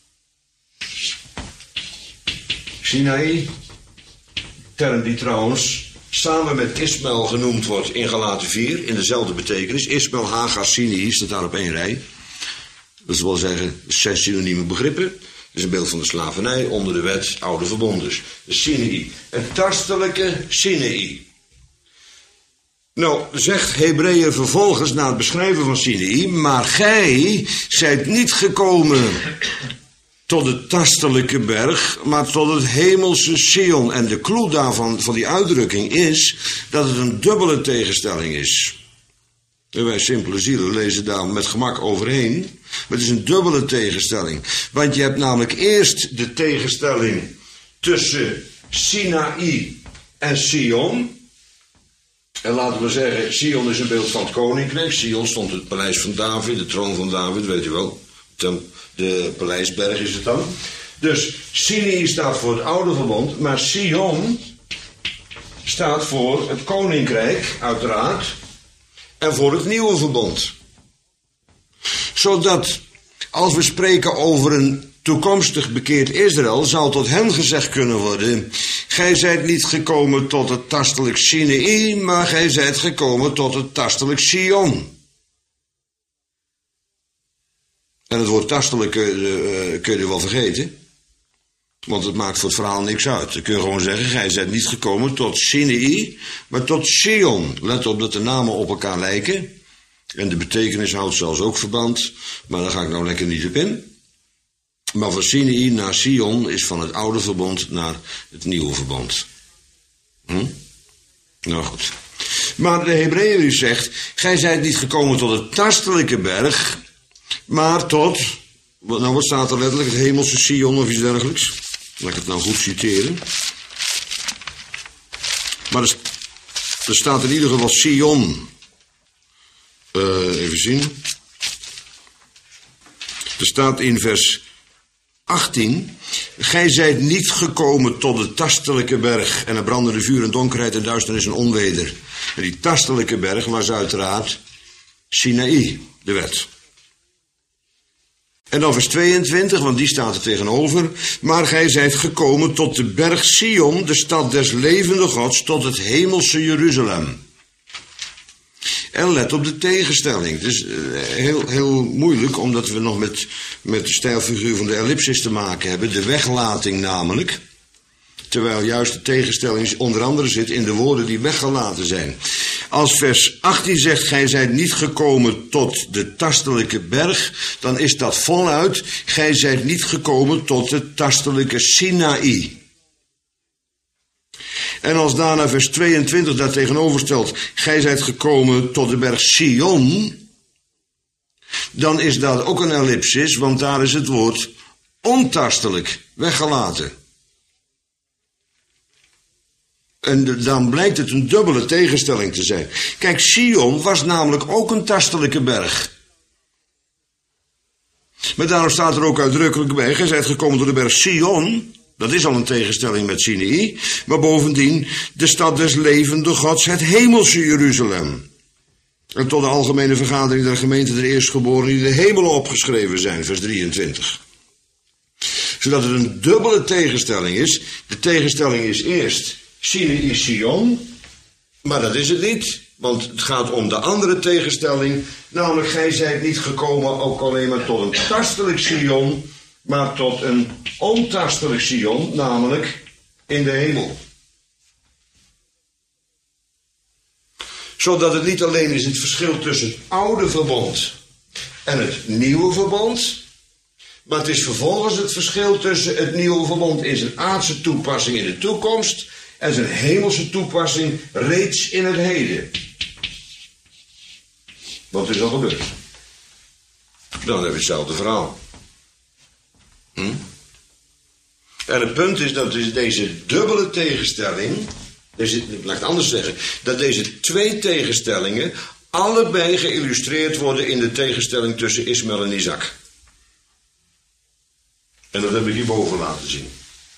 Speaker 1: Sinaï, term die trouwens samen met Ismaël genoemd wordt in Galaten 4, in dezelfde betekenis. Ismaël, Hagar, Sinaï staat daar op één rij. Dat wil zeggen, 6 synonieme begrippen. Dat is een beeld van de slavernij onder de wet, oude verbond dus. De Sinaï. Een tastelijke Sinaï. Nou, zegt Hebreeën vervolgens na het beschrijven van Sinaï, maar gij zijt niet gekomen tot de tastelijke berg, maar tot het hemelse Sion. En de clue daarvan, van die uitdrukking is, dat het een dubbele tegenstelling is. En wij simpele zielen lezen daar met gemak overheen. Maar het is een dubbele tegenstelling. Want je hebt namelijk eerst de tegenstelling tussen Sinaï en Sion. En laten we zeggen, Sion is een beeld van het koninkrijk. Sion stond het paleis van David, de troon van David, weet u wel. De paleisberg is het dan. Dus Sinaï staat voor het oude verbond, maar Sion staat voor het koninkrijk, uiteraard, en voor het nieuwe verbond. Zodat, als we spreken over een toekomstig bekeerd Israël, zal tot hen gezegd kunnen worden: gij zijt niet gekomen tot het tastelijk Sinaï, maar gij zijt gekomen tot het tastelijk Sion. En het woord tastelijk kun je wel vergeten, want het maakt voor het verhaal niks uit. Dan kun je gewoon zeggen: gij zijt niet gekomen tot Sinaï, maar tot Sion. Let op dat de namen op elkaar lijken. En de betekenis houdt zelfs ook verband, maar daar ga ik nou lekker niet op in. Maar van Sinaï naar Sion is van het oude verbond naar het nieuwe verbond. Nou goed. Maar de Hebreeën zegt: gij zijt niet gekomen tot het tastelijke berg, maar tot, nou wat staat er letterlijk, het hemelse Sion of iets dergelijks. Laat ik het nou goed citeren. Maar er staat in ieder geval Sion. Even zien. Er staat in vers 18: gij zijt niet gekomen tot de tastelijke berg en er brandende vuur en donkerheid en duisternis en onweder. En die tastelijke berg was uiteraard Sinaï, de wet. En dan vers 22, want die staat er tegenover: maar gij zijt gekomen tot de berg Sion, de stad des levende Gods, tot het hemelse Jeruzalem. En let op de tegenstelling. Het is heel moeilijk, omdat we nog met de stijlfiguur van de ellipsis te maken hebben. De weglating namelijk. Terwijl juist de tegenstelling onder andere zit in de woorden die weggelaten zijn. Als vers 18 zegt: gij zijt niet gekomen tot de tastelijke berg, dan is dat voluit: gij zijt niet gekomen tot de tastelijke Sinaï. En als daarna vers 22 daar tegenover stelt: gij zijt gekomen tot de berg Sion, dan is dat ook een ellipsis, want daar is het woord ontastelijk weggelaten. En dan blijkt het een dubbele tegenstelling te zijn. Kijk, Sion was namelijk ook een tastelijke berg. Maar daarom staat er ook uitdrukkelijk bij: gij zijt gekomen tot de berg Sion. Dat is al een tegenstelling met Sinaï. Maar bovendien de stad des levende Gods, het hemelse Jeruzalem. En tot de algemene vergadering der gemeente der eerstgeborenen die de hemelen opgeschreven zijn, vers 23. Zodat het een dubbele tegenstelling is. De tegenstelling is eerst Sinaï Sion, maar dat is het niet. Want het gaat om de andere tegenstelling. Namelijk, gij zijt niet gekomen ook alleen maar tot een tastelijk Sion, maar tot een ontastelijk Sion, namelijk in de hemel. Zodat het niet alleen is het verschil tussen het oude verbond en het nieuwe verbond, maar het is vervolgens het verschil tussen het nieuwe verbond in zijn aardse toepassing in de toekomst en zijn hemelse toepassing reeds in het heden. Wat is al gebeurd? Dan heb je hetzelfde verhaal. En het punt is dat deze dubbele tegenstelling, laat ik het anders zeggen, dat deze twee tegenstellingen allebei geïllustreerd worden in de tegenstelling tussen Ismaël en Isaac. En dat heb ik hierboven laten zien.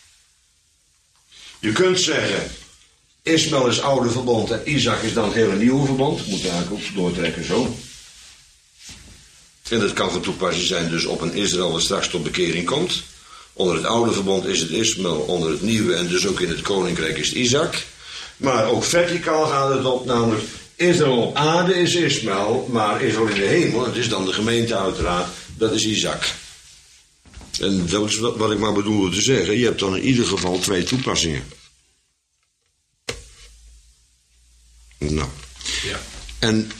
Speaker 1: Je kunt zeggen, Ismaël is oude verbond en Isaac is dan het hele nieuwe verbond. Dat moet je eigenlijk ook doortrekken zo. En dat kan van toepassing zijn dus op een Israël dat straks tot bekering komt. Onder het oude verbond is het Ismaël, onder het nieuwe en dus ook in het koninkrijk is het Isaac. Maar ook verticaal gaat het op, namelijk Israël op aarde is Ismaël, maar Israël in de hemel, het is dan de gemeente uiteraard, dat is Isaac. En dat is wat ik maar bedoelde te zeggen. Je hebt dan in ieder geval twee toepassingen. Nou. Ja. En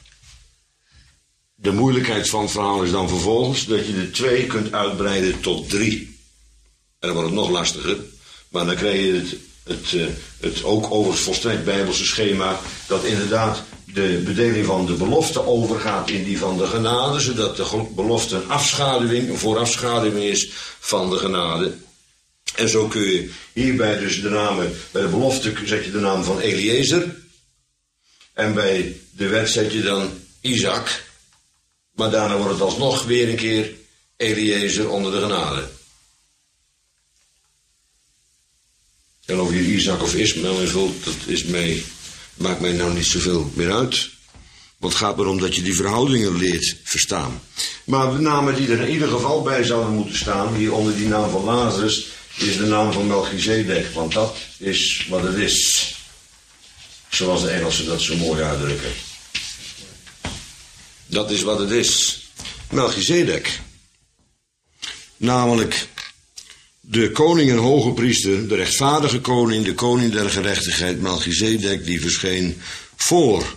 Speaker 1: de moeilijkheid van het verhaal is dan vervolgens dat je de 2 kunt uitbreiden tot 3. En dan wordt het nog lastiger. Maar dan krijg je het ook over het volstrekt bijbelse schema, dat inderdaad de bedeling van de belofte overgaat in die van de genade, zodat de belofte een voorafschaduwing is van de genade. En zo kun je hierbij dus de namen, bij de belofte zet je de naam van Eliezer. En bij de wet zet je dan Isaac. Maar daarna wordt het alsnog weer een keer Eliezer onder de genade. En of je Isaac of Ismaël invult, maakt mij nou niet zoveel meer uit. Want het gaat erom dat je die verhoudingen leert verstaan. Maar de namen die er in ieder geval bij zouden moeten staan, hier onder die naam van Lazarus, is de naam van Melchizedek. Want dat is wat het is. Zoals de Engelsen dat zo mooi uitdrukken. Dat is wat het is. Melchizedek. Namelijk de koning en hoge priester, de rechtvaardige koning, de koning der gerechtigheid, Melchizedek, die verscheen voor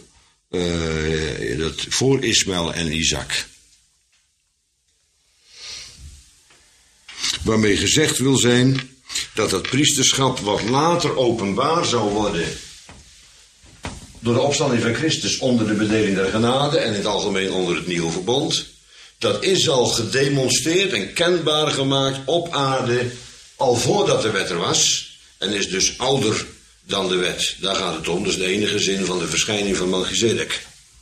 Speaker 1: Ismaël en Isaac. Waarmee gezegd wil zijn dat het priesterschap wat later openbaar zou worden door de opstanding van Christus onder de bedeling der genade en in het algemeen onder het nieuwe verbond, dat is al gedemonstreerd en kenbaar gemaakt op aarde al voordat de wet er was en is dus ouder dan de wet. Daar gaat het om, dat is de enige zin van de verschijning van Melchizedek.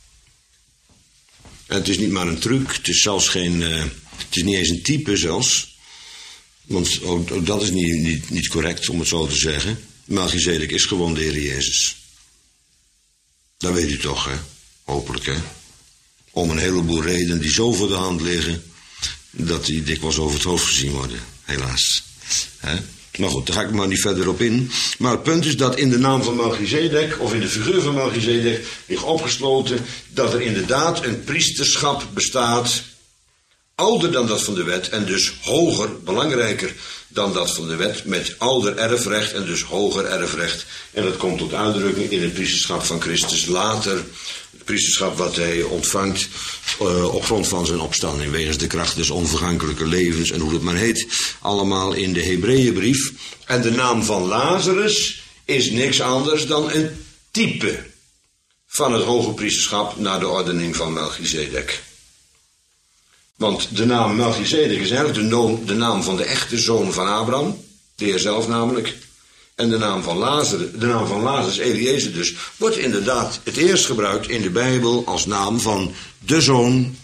Speaker 1: En het is niet maar een truc, het is zelfs het is niet eens een type zelfs, want ook dat is niet correct om het zo te zeggen. Melchizedek is gewoon de Heer Jezus. Dat weet u toch, hè? Hopelijk, hè? Om een heleboel redenen die zo voor de hand liggen, dat die dikwijls over het hoofd gezien worden, helaas. Hè? Maar goed, daar ga ik maar niet verder op in. Maar het punt is dat in de naam van Melchizedek, of in de figuur van Melchizedek, ligt opgesloten dat er inderdaad een priesterschap bestaat, ouder dan dat van de wet en dus hoger, belangrijker dan dat van de wet, met ouder erfrecht en dus hoger erfrecht. En dat komt tot uitdrukking in het priesterschap van Christus later, het priesterschap wat hij ontvangt op grond van zijn opstanding, wegens de kracht des onvergankelijke levens en hoe het maar heet, allemaal in de Hebreeënbrief. En de naam van Lazarus is niks anders dan een type van het hoge priesterschap naar de ordening van Melchizedek. Want de naam Melchizedek is eigenlijk de naam van de echte zoon van Abraham, de Heer zelf namelijk. En de naam van Lazarus, Eliezer dus, wordt inderdaad het eerst gebruikt in de Bijbel als naam van de zoon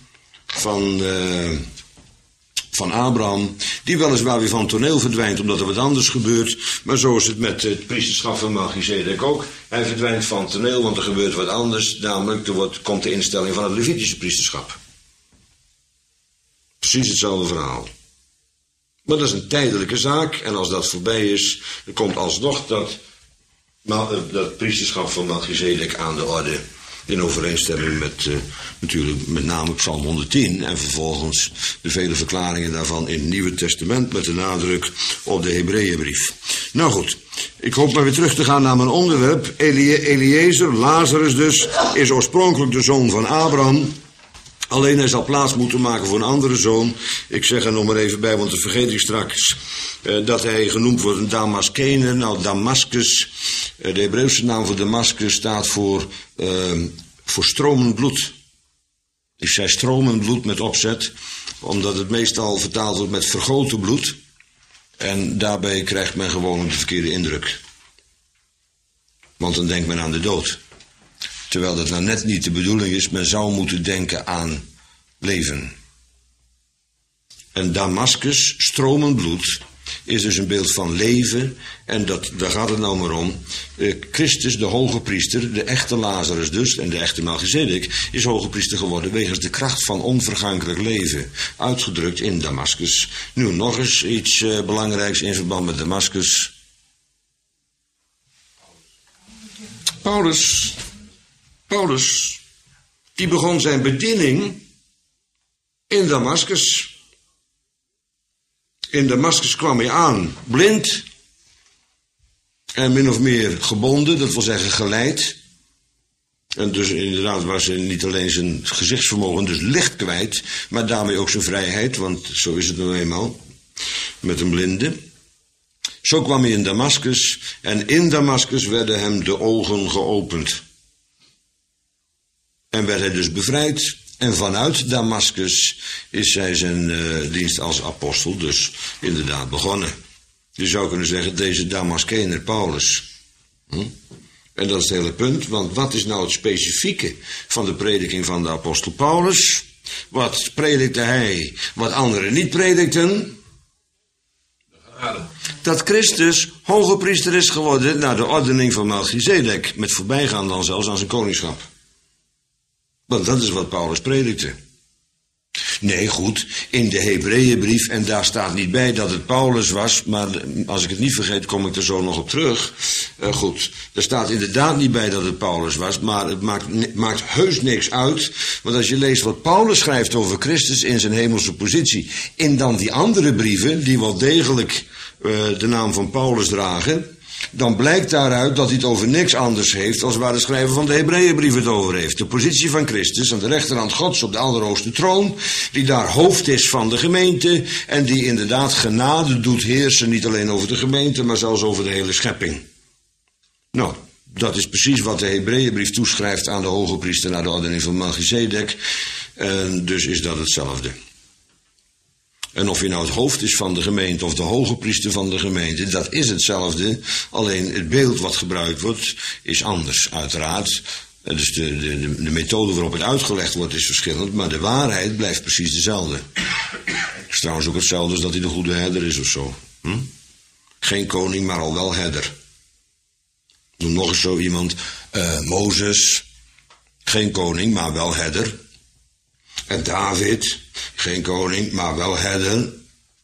Speaker 1: van Abraham, die weliswaar weer van toneel verdwijnt omdat er wat anders gebeurt, maar zo is het met het priesterschap van Melchizedek ook. Hij verdwijnt van toneel, want er gebeurt wat anders, namelijk komt de instelling van het Levitische priesterschap. Precies hetzelfde verhaal. Maar dat is een tijdelijke zaak. En als dat voorbij is, dan komt alsnog dat priesterschap van Melchizedek aan de orde. In overeenstemming met natuurlijk met name Psalm 110. En vervolgens de vele verklaringen daarvan in het Nieuwe Testament. Met de nadruk op de Hebreeënbrief. Nou goed, ik hoop maar weer terug te gaan naar mijn onderwerp. Eliezer, Lazarus dus, is oorspronkelijk de zoon van Abraham. Alleen hij zal plaats moeten maken voor een andere zoon. Ik zeg er nog maar even bij, want dat vergeet ik straks. Dat hij genoemd wordt een Damaskener. Nou, Damascus, de Hebreeuwse naam voor Damascus staat voor stromend bloed. Ik zei stromend bloed met opzet, omdat het meestal vertaald wordt met vergoten bloed. En daarbij krijgt men gewoon de verkeerde indruk. Want dan denkt men aan de dood. Terwijl dat nou net niet de bedoeling is, men zou moeten denken aan leven. En Damascus, stromend bloed, is dus een beeld van leven. En daar gaat het nou maar om. Christus, de hoge priester, de echte Lazarus dus, en de echte Melchizedek, is hoge priester geworden wegens de kracht van onvergankelijk leven. Uitgedrukt in Damascus. Nu nog eens iets belangrijks in verband met Damascus. Paulus, die begon zijn bediening in Damascus. In Damascus kwam hij aan, blind en min of meer gebonden, dat wil zeggen geleid. En dus inderdaad was hij niet alleen zijn gezichtsvermogen dus licht kwijt, maar daarmee ook zijn vrijheid, want zo is het nou eenmaal, met een blinde. Zo kwam hij in Damascus en in Damascus werden hem de ogen geopend. En werd hij dus bevrijd. En vanuit Damascus is hij zijn dienst als apostel dus inderdaad begonnen. Je zou kunnen zeggen, deze Damaskener Paulus. En dat is het hele punt, want wat is nou het specifieke van de prediking van de apostel Paulus? Wat predikte hij, wat anderen niet predikten? Dat Christus hoge priester is geworden naar de ordening van Melchizedek, met voorbijgaan dan zelfs aan zijn koningschap. Want dat is wat Paulus predikte. Nee, goed, in de Hebreeënbrief, en daar staat niet bij dat het Paulus was, maar als ik het niet vergeet, kom ik er zo nog op terug. Goed, er staat inderdaad niet bij dat het Paulus was, maar het maakt heus niks uit. Want als je leest wat Paulus schrijft over Christus in zijn hemelse positie, in dan die andere brieven, die wel degelijk de naam van Paulus dragen, dan blijkt daaruit dat hij het over niks anders heeft als waar de schrijver van de Hebreeënbrief het over heeft. De positie van Christus aan de rechterhand Gods op de allerhoogste troon, die daar hoofd is van de gemeente en die inderdaad genade doet heersen, niet alleen over de gemeente, maar zelfs over de hele schepping. Nou, dat is precies wat de Hebreeënbrief toeschrijft aan de hoge priester naar de ordening van Melchizedek. En dus is dat hetzelfde. En of je nou het hoofd is van de gemeente of de hoge priester van de gemeente, dat is hetzelfde. Alleen het beeld wat gebruikt wordt is anders, uiteraard. Dus de methode waarop het uitgelegd wordt is verschillend, maar de waarheid blijft precies dezelfde. Het is trouwens ook hetzelfde als dat hij de goede herder is of zo. Geen koning, maar al wel herder. Noem nog eens zo iemand, Mozes, geen koning, maar wel herder. En David, geen koning, maar wel herder.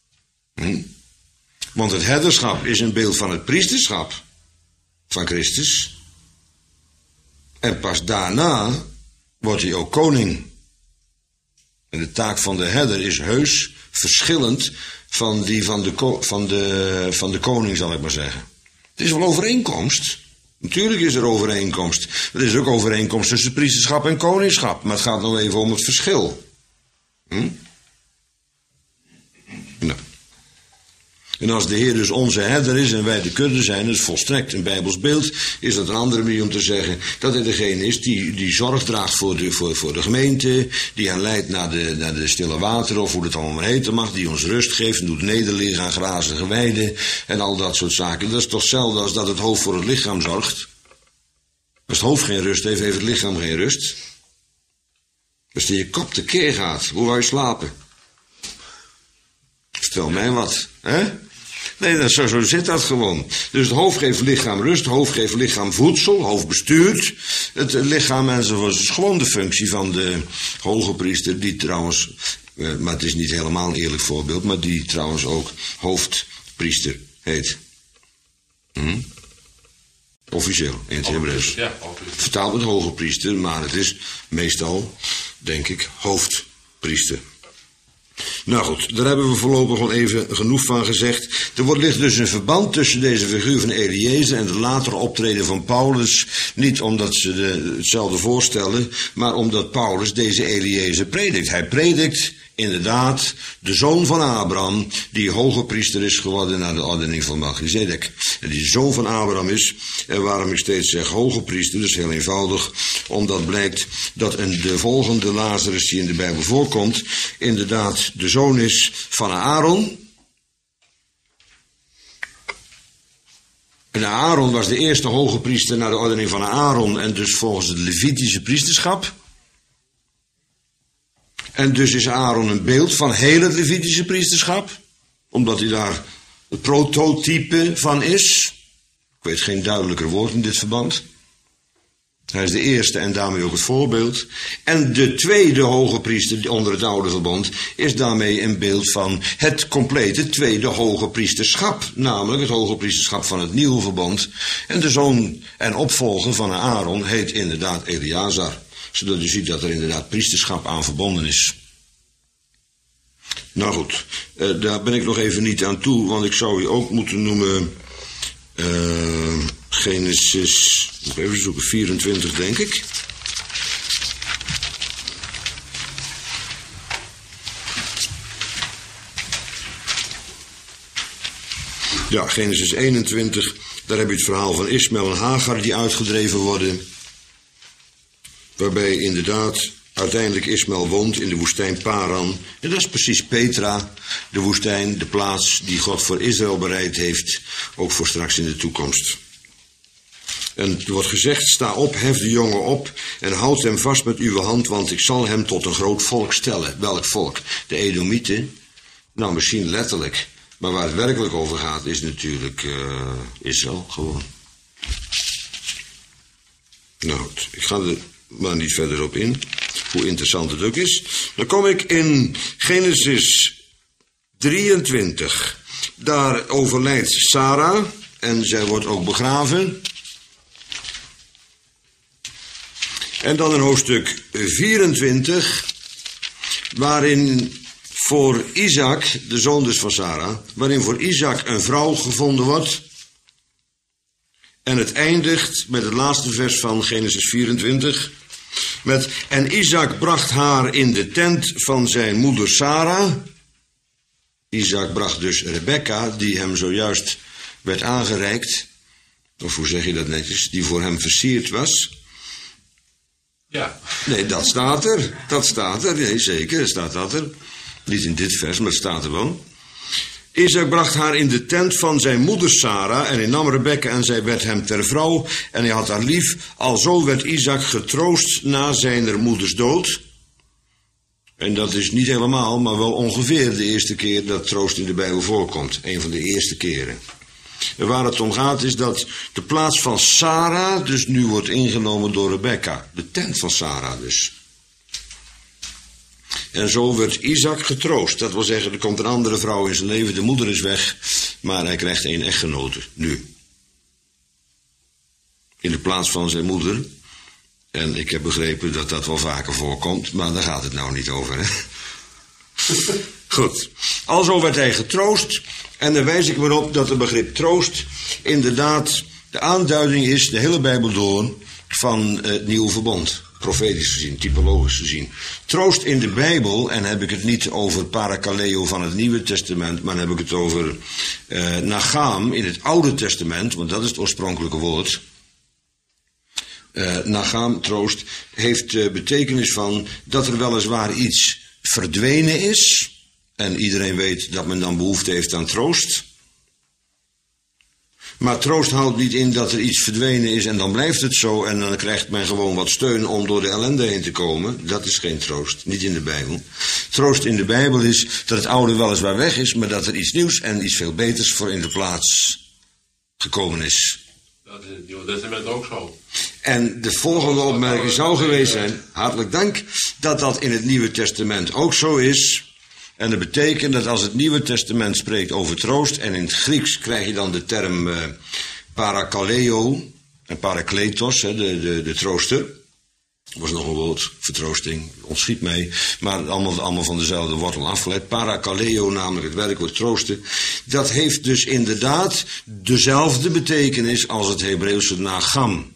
Speaker 1: Want het herderschap is een beeld van het priesterschap van Christus. En pas daarna wordt hij ook koning. En de taak van de herder is heus verschillend van die van de koning, zal ik maar zeggen. Het is wel overeenkomst. Natuurlijk is er overeenkomst. Er is ook overeenkomst tussen priesterschap en koningschap. Maar het gaat nog even om het verschil. Nou. En als de Heer dus onze herder is en wij de kudde zijn, dat is volstrekt een Bijbels beeld, is dat een andere manier om te zeggen dat hij degene is die zorg draagt voor de gemeente, die hen leidt naar de stille wateren, of hoe het allemaal maar heten mag, die ons rust geeft en doet nederliggen aan grazige weiden en al dat soort zaken. Dat is toch hetzelfde als dat het hoofd voor het lichaam zorgt. Als het hoofd geen rust heeft, heeft het lichaam geen rust. Als je kop tekeer gaat, hoe wou je slapen? Vertel mij wat, hè? Nee, zo zit dat gewoon. Dus het hoofd geeft lichaam rust, het hoofd geeft lichaam voedsel, het hoofd bestuurt het lichaam enzovoort. Dat is gewoon de functie van de hoge priester, die trouwens, maar het is niet helemaal een eerlijk voorbeeld, maar die trouwens ook hoofdpriester heet. Officieel, in het Hebreeuws. Ja, vertaald met hoge priester, maar het is meestal, denk ik, hoofdpriester. Nou goed, daar hebben we voorlopig gewoon even genoeg van gezegd. Er ligt dus een verband tussen deze figuur van Eliezer en het latere optreden van Paulus. Niet omdat ze hetzelfde voorstellen, maar omdat Paulus deze Eliezer predikt. Hij predikt inderdaad de zoon van Abraham, die hoge priester is geworden naar de ordening van Melchizedek. En die zoon van Abraham is, en waarom ik steeds zeg hoge priester, dat is heel eenvoudig, omdat blijkt dat de volgende Lazarus die in de Bijbel voorkomt, inderdaad de zoon is van Aaron. En Aaron was de eerste hoge priester naar de ordening van Aaron en dus volgens het Levitische priesterschap. En dus is Aaron een beeld van heel het Levitische priesterschap, omdat hij daar het prototype van is. Ik weet geen duidelijker woord in dit verband. Hij is de eerste en daarmee ook het voorbeeld. En de tweede hoge priester onder het oude verbond is daarmee een beeld van het complete tweede hoge priesterschap. Namelijk het hoge priesterschap van het nieuwe verbond. En de zoon en opvolger van Aaron heet inderdaad Eleazar. Zodat je ziet dat er inderdaad priesterschap aan verbonden is. Nou goed, daar ben ik nog even niet aan toe, want ik zou je ook moeten noemen Genesis, moet ik even zoeken, 24 denk ik. Ja, Genesis 21, daar heb je het verhaal van Ismaël en Hagar die uitgedreven worden. Waarbij inderdaad Uiteindelijk Ismaël woont in de woestijn Paran. En dat is precies Petra, de woestijn, de plaats die God voor Israël bereid heeft, ook voor straks in de toekomst. En er wordt gezegd, sta op, hef de jongen op en houd hem vast met uw hand, want ik zal hem tot een groot volk stellen. Welk volk? De Edomieten? Nou, misschien letterlijk. Maar waar het werkelijk over gaat is natuurlijk Israël gewoon. Nou goed, ik ga er maar niet verder op in, hoe interessant het ook is. Dan kom ik in Genesis 23. Daar overlijdt Sarah en zij wordt ook begraven. En dan in hoofdstuk 24, waarin voor Isaac, de zoon dus van Sarah, waarin voor Isaac een vrouw gevonden wordt. En het eindigt met het laatste vers van Genesis 24. Met, en Isaac bracht haar in de tent van zijn moeder Sarah. Isaac bracht dus Rebekka, die hem zojuist werd aangereikt. Of hoe zeg je dat netjes? Die voor hem versierd was.
Speaker 2: Ja.
Speaker 1: Nee, dat staat er. Dat staat er. Nee, zeker, staat dat er. Niet in dit vers, maar het staat er wel. Isaac bracht haar in de tent van zijn moeder Sarah en hij nam Rebekka en zij werd hem ter vrouw en hij had haar lief. Alzo werd Isaac getroost na zijn moeders dood. En dat is niet helemaal, maar wel ongeveer de eerste keer dat troost in de Bijbel voorkomt. Een van de eerste keren. En waar het om gaat is dat de plaats van Sarah dus nu wordt ingenomen door Rebekka. De tent van Sarah dus. En zo werd Isaac getroost. Dat wil zeggen, er komt een andere vrouw in zijn leven. De moeder is weg, maar hij krijgt een echtgenote nu. In de plaats van zijn moeder. En ik heb begrepen dat dat wel vaker voorkomt, maar daar gaat het nou niet over, hè? Goed. Alzo werd hij getroost. En dan wijs ik maar op dat het begrip troost inderdaad de aanduiding is, de hele Bijbel door, van het nieuwe verbond. Profetisch gezien, typologisch gezien. Troost in de Bijbel, en heb ik het niet over parakaleo van het Nieuwe Testament, maar dan heb ik het over nagam in het Oude Testament, want dat is het oorspronkelijke woord. Nagam, troost, heeft de betekenis van dat er weliswaar iets verdwenen is, en iedereen weet dat men dan behoefte heeft aan troost. Maar troost houdt niet in dat er iets verdwenen is en dan blijft het zo en dan krijgt men gewoon wat steun om door de ellende heen te komen. Dat is geen troost, niet in de Bijbel. Troost in de Bijbel is dat het oude weliswaar weg is, maar dat er iets nieuws en iets veel beters voor in de plaats gekomen is.
Speaker 2: Dat is in het Nieuwe Testament ook zo.
Speaker 1: En de volgende opmerking zou geweest zijn, hartelijk dank, dat dat in het Nieuwe Testament ook zo is. En dat betekent dat als het Nieuwe Testament spreekt over troost, en in het Grieks krijg je dan de term parakaleo en parakletos, de trooster. Dat was nog een woord, vertroosting, ontschiet mij, maar allemaal van dezelfde wortel afgeleid. Parakaleo, namelijk het werkwoord troosten, dat heeft dus inderdaad dezelfde betekenis als het Hebreeuwse nagam.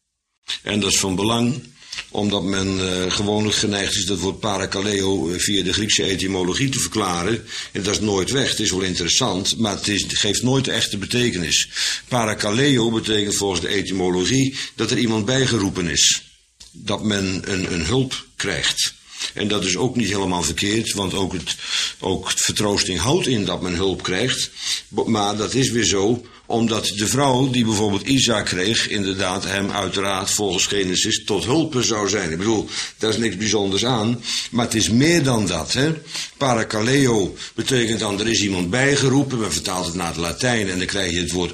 Speaker 1: En dat is van belang, omdat men gewoonlijk geneigd is dat woord parakaleo via de Griekse etymologie te verklaren. En dat is nooit weg, het is wel interessant, maar het geeft nooit de echte betekenis. Parakaleo betekent volgens de etymologie dat er iemand bijgeroepen is. Dat men een hulp krijgt. En dat is ook niet helemaal verkeerd, want ook vertroosting houdt in dat men hulp krijgt. Maar dat is weer zo, omdat de vrouw die bijvoorbeeld Isaac kreeg, inderdaad hem uiteraard volgens Genesis tot hulp zou zijn. Ik bedoel, daar is niks bijzonders aan, maar het is meer dan dat. Hè? Parakaleo betekent dan, er is iemand bijgeroepen, men vertaalt het naar het Latijn en dan krijg je het woord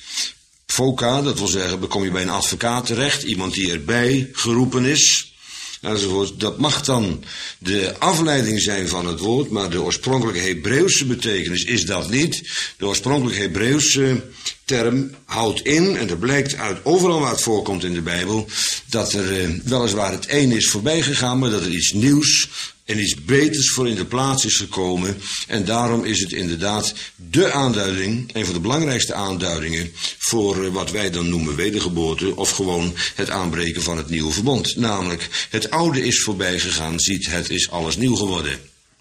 Speaker 1: advoca, dat wil zeggen, dan kom je bij een advocaat terecht, iemand die erbij geroepen is. Enzovoort. Dat mag dan de afleiding zijn van het woord, maar de oorspronkelijke Hebreeuwse betekenis is dat niet. De oorspronkelijke Hebreeuwse term houdt in, en dat blijkt uit overal waar het voorkomt in de Bijbel, dat er weliswaar het een is voorbij gegaan, maar dat er iets nieuws en iets beters voor in de plaats is gekomen. En daarom is het inderdaad de aanduiding, een van de belangrijkste aanduidingen voor wat wij dan noemen wedergeboorte, of gewoon het aanbreken van het nieuwe verbond. Namelijk, het oude is voorbij gegaan, ziet, het is alles nieuw geworden.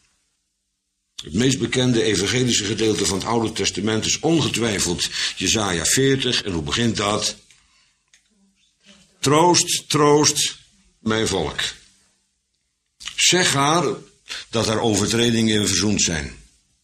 Speaker 1: Het meest bekende evangelische gedeelte van het Oude Testament is ongetwijfeld Jesaja 40. En hoe begint dat? Troost, troost, mijn volk. Zeg haar dat haar overtredingen verzoend zijn.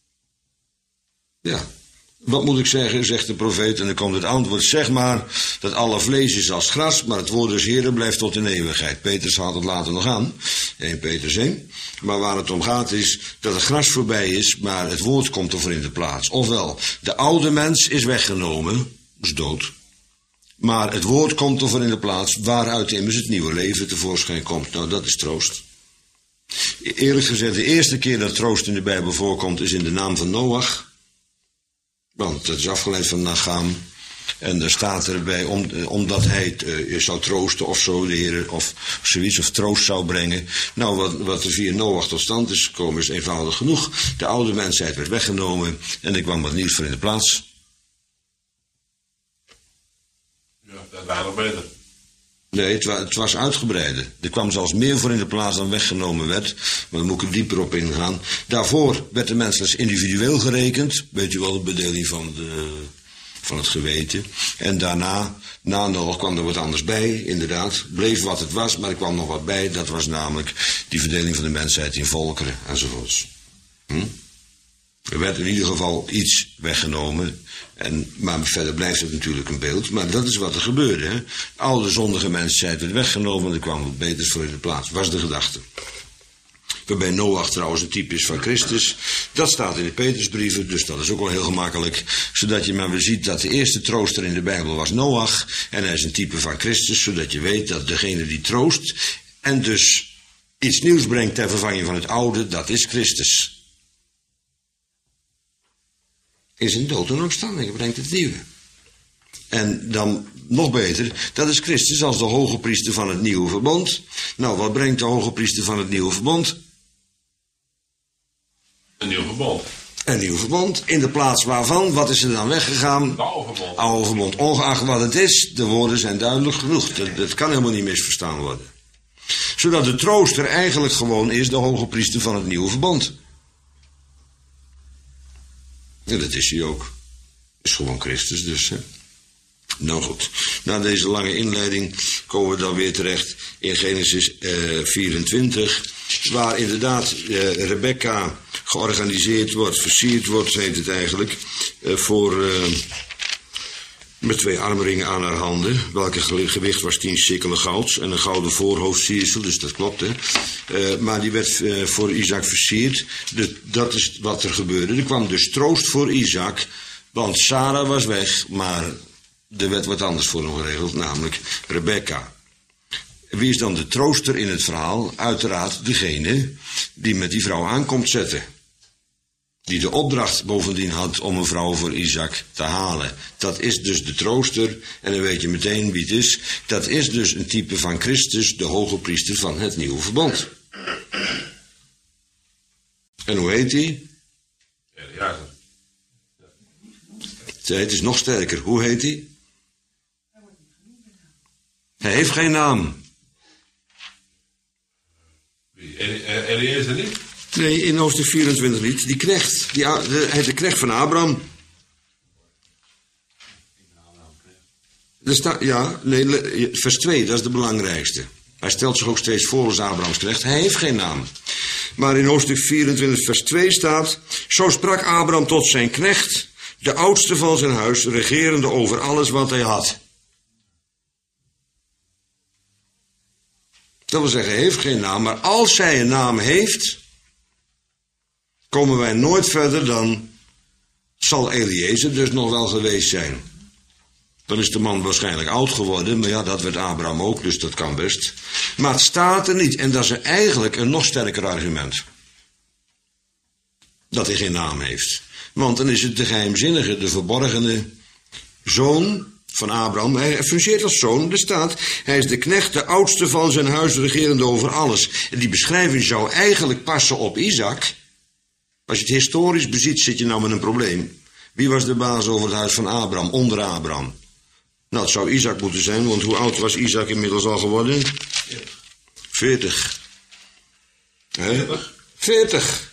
Speaker 1: Ja, wat moet ik zeggen, zegt de profeet, en dan komt het antwoord. Zeg maar dat alle vlees is als gras, maar het woord des Heren blijft tot in eeuwigheid. Petrus haalt het later nog aan, 1 Petrus 1. Maar waar het om gaat is dat het gras voorbij is, maar het woord komt ervoor in de plaats. Ofwel, de oude mens is weggenomen, is dood. Maar het woord komt ervoor in de plaats, waaruit immers het nieuwe leven tevoorschijn komt. Nou, dat is troost. Eerlijk gezegd, de eerste keer dat troost in de Bijbel voorkomt is in de naam van Noach. Want dat is afgeleid van Nacham. En daar staat erbij, omdat hij zou troosten of zo, de Heer, of zoiets, of troost zou brengen. Nou, wat er via Noach tot stand is gekomen is eenvoudig genoeg. De oude mensheid werd weggenomen en er kwam wat nieuws voor in de plaats.
Speaker 2: Ja, dat waren nog beter.
Speaker 1: Nee, het was uitgebreider. Er kwam zelfs meer voor in de plaats dan weggenomen werd. Maar daar moet ik er dieper op ingaan. Daarvoor werd de mens als individueel gerekend. Weet je wel, de bedeling van het geweten. En daarna, na Noach, kwam er wat anders bij, inderdaad. Bleef wat het was, maar er kwam nog wat bij. Dat was namelijk die verdeling van de mensheid in volkeren enzovoorts. Er werd in ieder geval iets weggenomen. Maar verder blijft het natuurlijk een beeld. Maar dat is wat er gebeurde. Hè? Oude zondige mensheid werd weggenomen en er kwam wat beters voor in de plaats. Was de gedachte. Waarbij Noach trouwens een type is van Christus. Dat staat in de Petrusbrieven, dus dat is ook wel heel gemakkelijk. Zodat je maar weer ziet dat de eerste trooster in de Bijbel was Noach. En hij is een type van Christus, zodat je weet dat degene die troost en dus iets nieuws brengt ter vervanging van het oude, dat is Christus. Is een dood en opstanding, brengt het nieuwe. En dan nog beter, dat is Christus als de hoge priester van het nieuwe verbond. Nou, wat brengt de hoge priester van het nieuwe verbond?
Speaker 2: Een nieuw verbond.
Speaker 1: Een nieuw verbond. In de plaats waarvan, wat is er dan weggegaan?
Speaker 2: De oude verbond.
Speaker 1: Oude verbond. Ongeacht wat het is, de woorden zijn duidelijk genoeg. Dat kan helemaal niet misverstaan worden. Zodat de trooster eigenlijk gewoon is de hoge priester van het nieuwe verbond. Ja, dat is hij ook. Is gewoon Christus dus, hè. Nou goed, na deze lange inleiding komen we dan weer terecht in Genesis 24, waar inderdaad Rebecca georganiseerd wordt, versierd wordt, heet het eigenlijk, met 2 armringen aan haar handen, welke gewicht was 10 sikkelen gouds en een gouden voorhoofdsiersel, dus dat klopt, hè. Maar die werd voor Isaac versierd, dus dat is wat er gebeurde. Er kwam dus troost voor Isaac, want Sarah was weg, maar er werd wat anders voor hem geregeld, namelijk Rebecca. Wie is dan de trooster in het verhaal? Uiteraard degene die met die vrouw aankomt zetten. Die de opdracht bovendien had om een vrouw voor Isaac te halen. Dat is dus de trooster, en dan weet je meteen wie het is. Dat is dus een type van Christus, de hoge priester van het nieuwe verbond. En hoe heet hij?
Speaker 2: Ja.
Speaker 1: Het is nog sterker. Hoe heet hij? Hij heeft geen naam.
Speaker 2: Eliezer niet?
Speaker 1: Nee, in hoofdstuk 24 niet. Die knecht. Hij is de knecht van Abraham. Vers 2, dat is de belangrijkste. Hij stelt zich ook steeds voor als Abrahams knecht. Hij heeft geen naam. Maar in hoofdstuk 24 vers 2 staat: Zo sprak Abraham tot zijn knecht, de oudste van zijn huis, regerende over alles wat hij had. Dat wil zeggen, hij heeft geen naam, maar als hij een naam heeft, komen wij nooit verder dan, zal Eliezer dus nog wel geweest zijn. Dan is de man waarschijnlijk oud geworden, maar ja, dat werd Abraham ook, dus dat kan best. Maar het staat er niet, en dat is eigenlijk een nog sterker argument. Dat hij geen naam heeft. Want dan is het de geheimzinnige, de verborgene zoon van Abraham. Hij fungeert als zoon, er staat, hij is de knecht, de oudste van zijn huis, regerende over alles. En die beschrijving zou eigenlijk passen op Isaac. Als je het historisch beziet, zit je nou met een probleem. Wie was de baas over het huis van Abraham, onder Abraham? Nou, het zou Isaac moeten zijn, want hoe oud was Isaac inmiddels al geworden? 40. 40.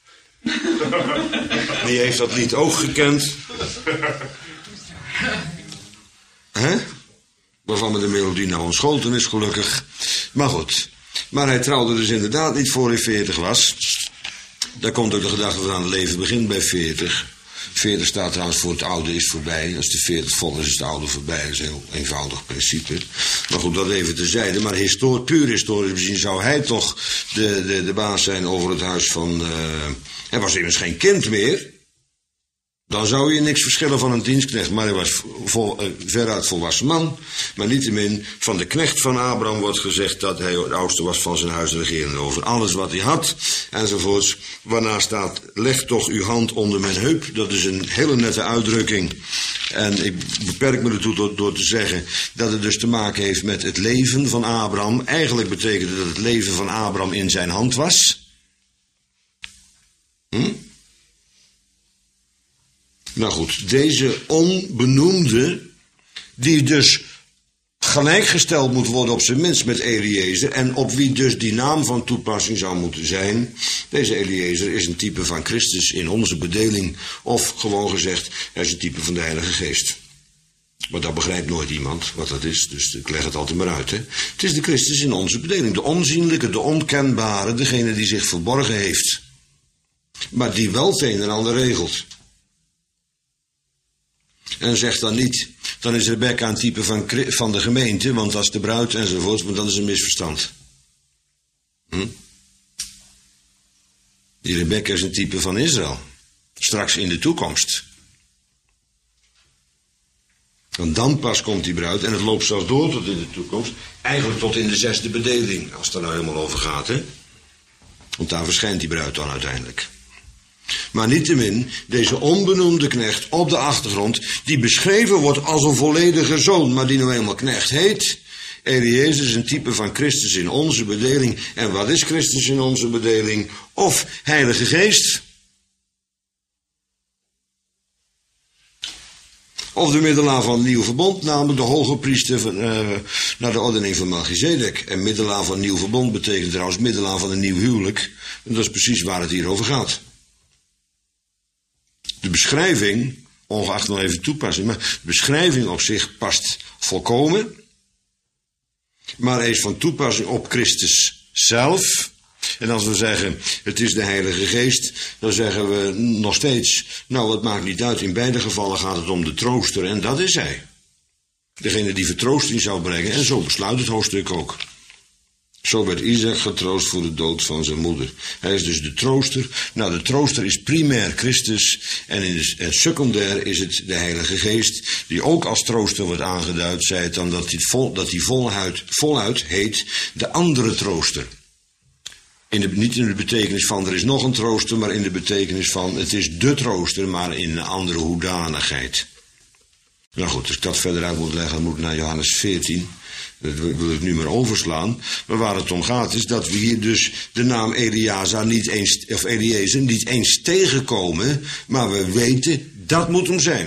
Speaker 1: Wie heeft dat lied ook gekend? Waarvan me de melodie nou ontschoten is, gelukkig. Maar goed, Maar hij trouwde dus inderdaad niet voor hij 40 was. Daar komt ook de gedachte dat aan het leven begint bij 40. 40 staat trouwens voor het oude is voorbij. Als de 40 vol is, is het oude voorbij. Dat is een heel eenvoudig principe. Maar goed, dat even terzijde. Maar puur historisch bezien zou hij toch de baas zijn over het huis van... hij was immers geen kind meer. Dan zou je niks verschillen van een dienstknecht. Maar hij was veruit volwassen man. Maar niettemin, van de knecht van Abraham wordt gezegd dat hij de oudste was van zijn huis, regerend over alles wat hij had. Enzovoorts. Waarna staat, leg toch uw hand onder mijn heup. Dat is een hele nette uitdrukking. En ik beperk me ertoe door te zeggen dat het dus te maken heeft met het leven van Abraham. Eigenlijk betekent dat het leven van Abraham in zijn hand was. Nou goed, deze onbenoemde, die dus gelijkgesteld moet worden op zijn minst met Eliezer, en op wie dus die naam van toepassing zou moeten zijn. Deze Eliezer is een type van Christus in onze bedeling, of gewoon gezegd, hij is een type van de Heilige Geest. Maar dat begrijpt nooit iemand wat dat is, dus ik leg het altijd maar uit. Hè. Het is de Christus in onze bedeling, de onzienlijke, de onkenbare, degene die zich verborgen heeft. Maar die wel het een en ander regelt. En zegt dan niet, dan is Rebecca een type van de gemeente, want dat is de bruid enzovoort, maar dat is een misverstand. Die Rebecca is een type van Israël. Straks in de toekomst. Want dan pas komt die bruid, en het loopt zelfs door tot in de toekomst, eigenlijk tot in de 6e bedeling, als het er nou helemaal over gaat, hè. Want daar verschijnt die bruid dan uiteindelijk. Maar niettemin, deze onbenoemde knecht op de achtergrond, die beschreven wordt als een volledige zoon, maar die nou eenmaal knecht heet. Eliezer is een type van Christus in onze bedeling. En wat is Christus in onze bedeling? Of Heilige Geest. Of de middelaar van het Nieuw Verbond, namelijk de hoge priester naar de ordening van Melchizedek. En middelaar van het Nieuw Verbond betekent trouwens middelaar van een nieuw huwelijk. En dat is precies waar het hier over gaat. De beschrijving, ongeacht nog even toepassing, maar de beschrijving op zich past volkomen. Maar hij is van toepassing op Christus zelf. En als we zeggen, het is de Heilige Geest, dan zeggen we nog steeds, nou het maakt niet uit, in beide gevallen gaat het om de trooster en dat is hij. Degene die vertroosting zou brengen, en zo besluit het hoofdstuk ook. Zo werd Isaac getroost voor de dood van zijn moeder. Hij is dus de trooster. Nou, de trooster is primair Christus en secundair is het de Heilige Geest, die ook als trooster wordt aangeduid, zei het dan dat hij voluit heet de andere trooster. Niet in de betekenis van er is nog een trooster, maar in de betekenis van het is de trooster, maar in een andere hoedanigheid. Nou goed, als ik dat verder uit moet leggen, dan moet ik naar Johannes 14. Dat wil ik nu maar overslaan. Maar waar het om gaat is dat we hier dus de naam Eliezer niet eens tegenkomen, maar we weten dat moet hem zijn.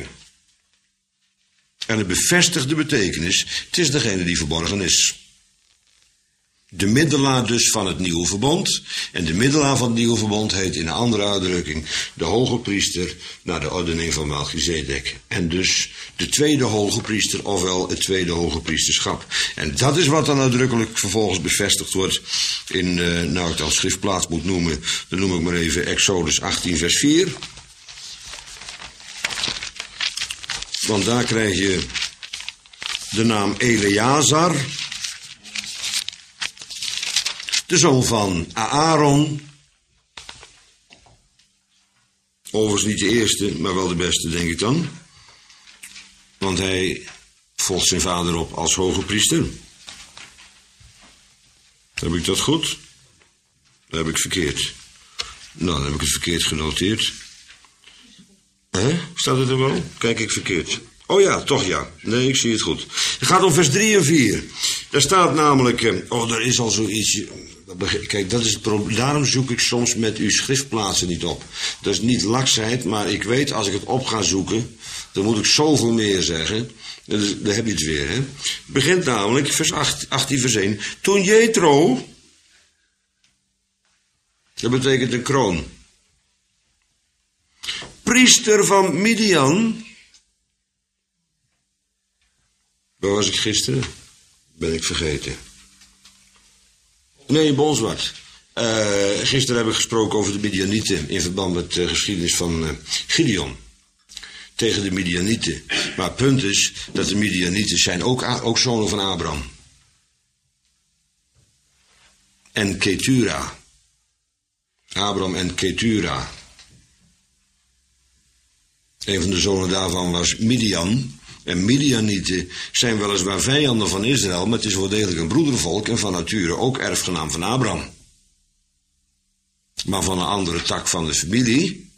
Speaker 1: En het bevestigt de betekenis, het is degene die verborgen is. De middelaar dus van het Nieuwe Verbond. En de middelaar van het Nieuwe Verbond heet in een andere uitdrukking de hoge priester naar de ordening van Melchizedek. En dus de tweede hoge priester, ofwel het tweede hoge priesterschap. En dat is wat dan uitdrukkelijk vervolgens bevestigd wordt in, nou ik het als schriftplaats moet noemen, dan noem ik maar even Exodus 18 vers 4. Want daar krijg je de naam Eleazar, de zoon van Aaron. Overigens niet de eerste, maar wel de beste, denk ik dan. Want hij volgt zijn vader op als hoge priester. Heb ik dat goed? Dat heb ik verkeerd. Nou, dan heb ik het verkeerd genoteerd. Staat het er wel? Kijk ik verkeerd. Oh ja, toch ja. Nee, ik zie het goed. Het gaat om vers 3 en 4. Daar staat namelijk, er is al zoiets. Kijk, dat is het probleem. Daarom zoek ik soms met uw schriftplaatsen niet op. Dat is niet laksheid, maar ik weet als ik het op ga zoeken, dan moet ik zoveel meer zeggen. Dus, daar heb je het weer, hè. Het begint namelijk, vers 18 vers 1. Toen Jethro, dat betekent een kroon, priester van Midian. Waar was ik gisteren? Ben ik vergeten. Nee, Bonswart. Gisteren hebben we gesproken over de Midianieten in verband met de geschiedenis van Gideon. Tegen de Midianieten. Maar het punt is dat de Midianieten zijn ook zonen van Abraham. En Ketura. Abraham en Ketura. Een van de zonen daarvan was Midian. En Midianieten zijn weliswaar vijanden van Israël, maar het is wel degelijk een broedervolk en van nature ook erfgenaam van Abraham. Maar van een andere tak van de familie.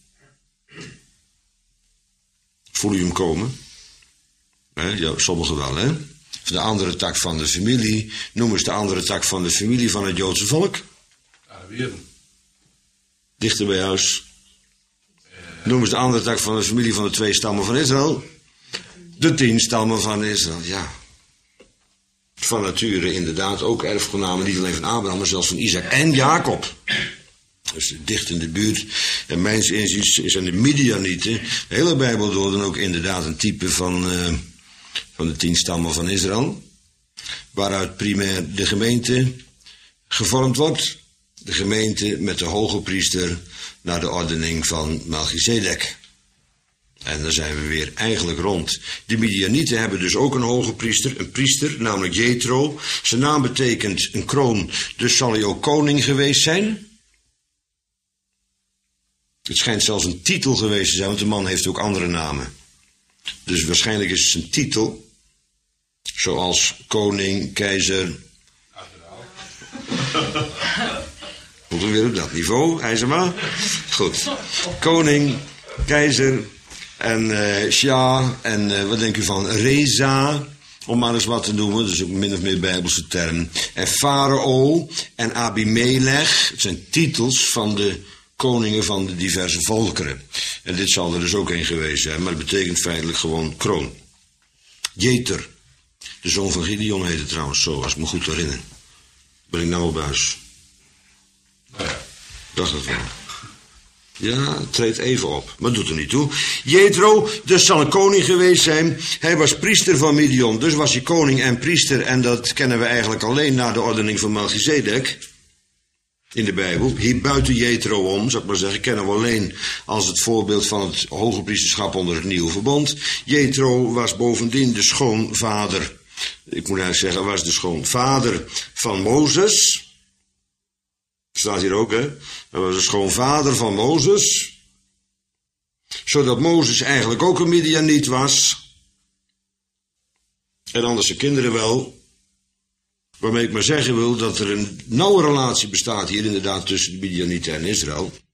Speaker 1: Voel je hem komen? Ja, sommigen wel, hè? Van de andere tak van de familie. Noem eens de andere tak van de familie van het Joodse volk.
Speaker 2: Arabieren.
Speaker 1: Dichter bij huis. Noem eens de andere tak van de familie van de 2 stammen van Israël. De 10 stammen van Israël, ja. Van nature inderdaad ook erfgenamen, niet alleen van Abraham, maar zelfs van Isaac en Jacob. Dus dicht in de buurt. En mijns inziens zijn de Midianieten, de hele Bijbel door, dan ook inderdaad een type van de 10 stammen van Israël. Waaruit primair de gemeente gevormd wordt. De gemeente met de hoge priester naar de ordening van Melchizedek. En dan zijn we weer eigenlijk rond. De Midianieten hebben dus ook een hoge priester, een priester, namelijk Jethro. Zijn naam betekent een kroon, dus zal hij ook koning geweest zijn. Het schijnt zelfs een titel geweest te zijn, want de man heeft ook andere namen. Dus waarschijnlijk is het zijn titel, zoals koning, keizer. Moeten we weer op dat niveau, IJzerma? Goed. Koning, keizer en Shah en wat denk u van Reza, om maar eens wat te noemen, dat is ook min of meer Bijbelse term. En Farao en Abimelech, het zijn titels van de koningen van de diverse volkeren. En dit zal er dus ook een geweest zijn, maar het betekent feitelijk gewoon kroon. Jeter, de zoon van Gideon heette trouwens zo, als ik me goed herinner. Ben ik nou op huis?
Speaker 2: Nou ja.
Speaker 1: Dacht het wel. Ja, treedt even op, maar doet er niet toe. Jethro, dus zal een koning geweest zijn. Hij was priester van Midian, dus was hij koning en priester. En dat kennen we eigenlijk alleen na de ordening van Melchizedek. In de Bijbel. Hier buiten Jethro om, zou ik maar zeggen, kennen we alleen als het voorbeeld van het hoge priesterschap onder het nieuwe verbond. Jethro was bovendien de schoonvader. Ik moet eigenlijk zeggen, was de schoonvader van Mozes. Staat hier ook, hè? Hij was de schoonvader van Mozes. Zodat Mozes eigenlijk ook een Midianiet was. En anders zijn kinderen wel. Waarmee ik maar zeggen wil dat er een nauwe relatie bestaat hier inderdaad tussen de Midianieten en Israël.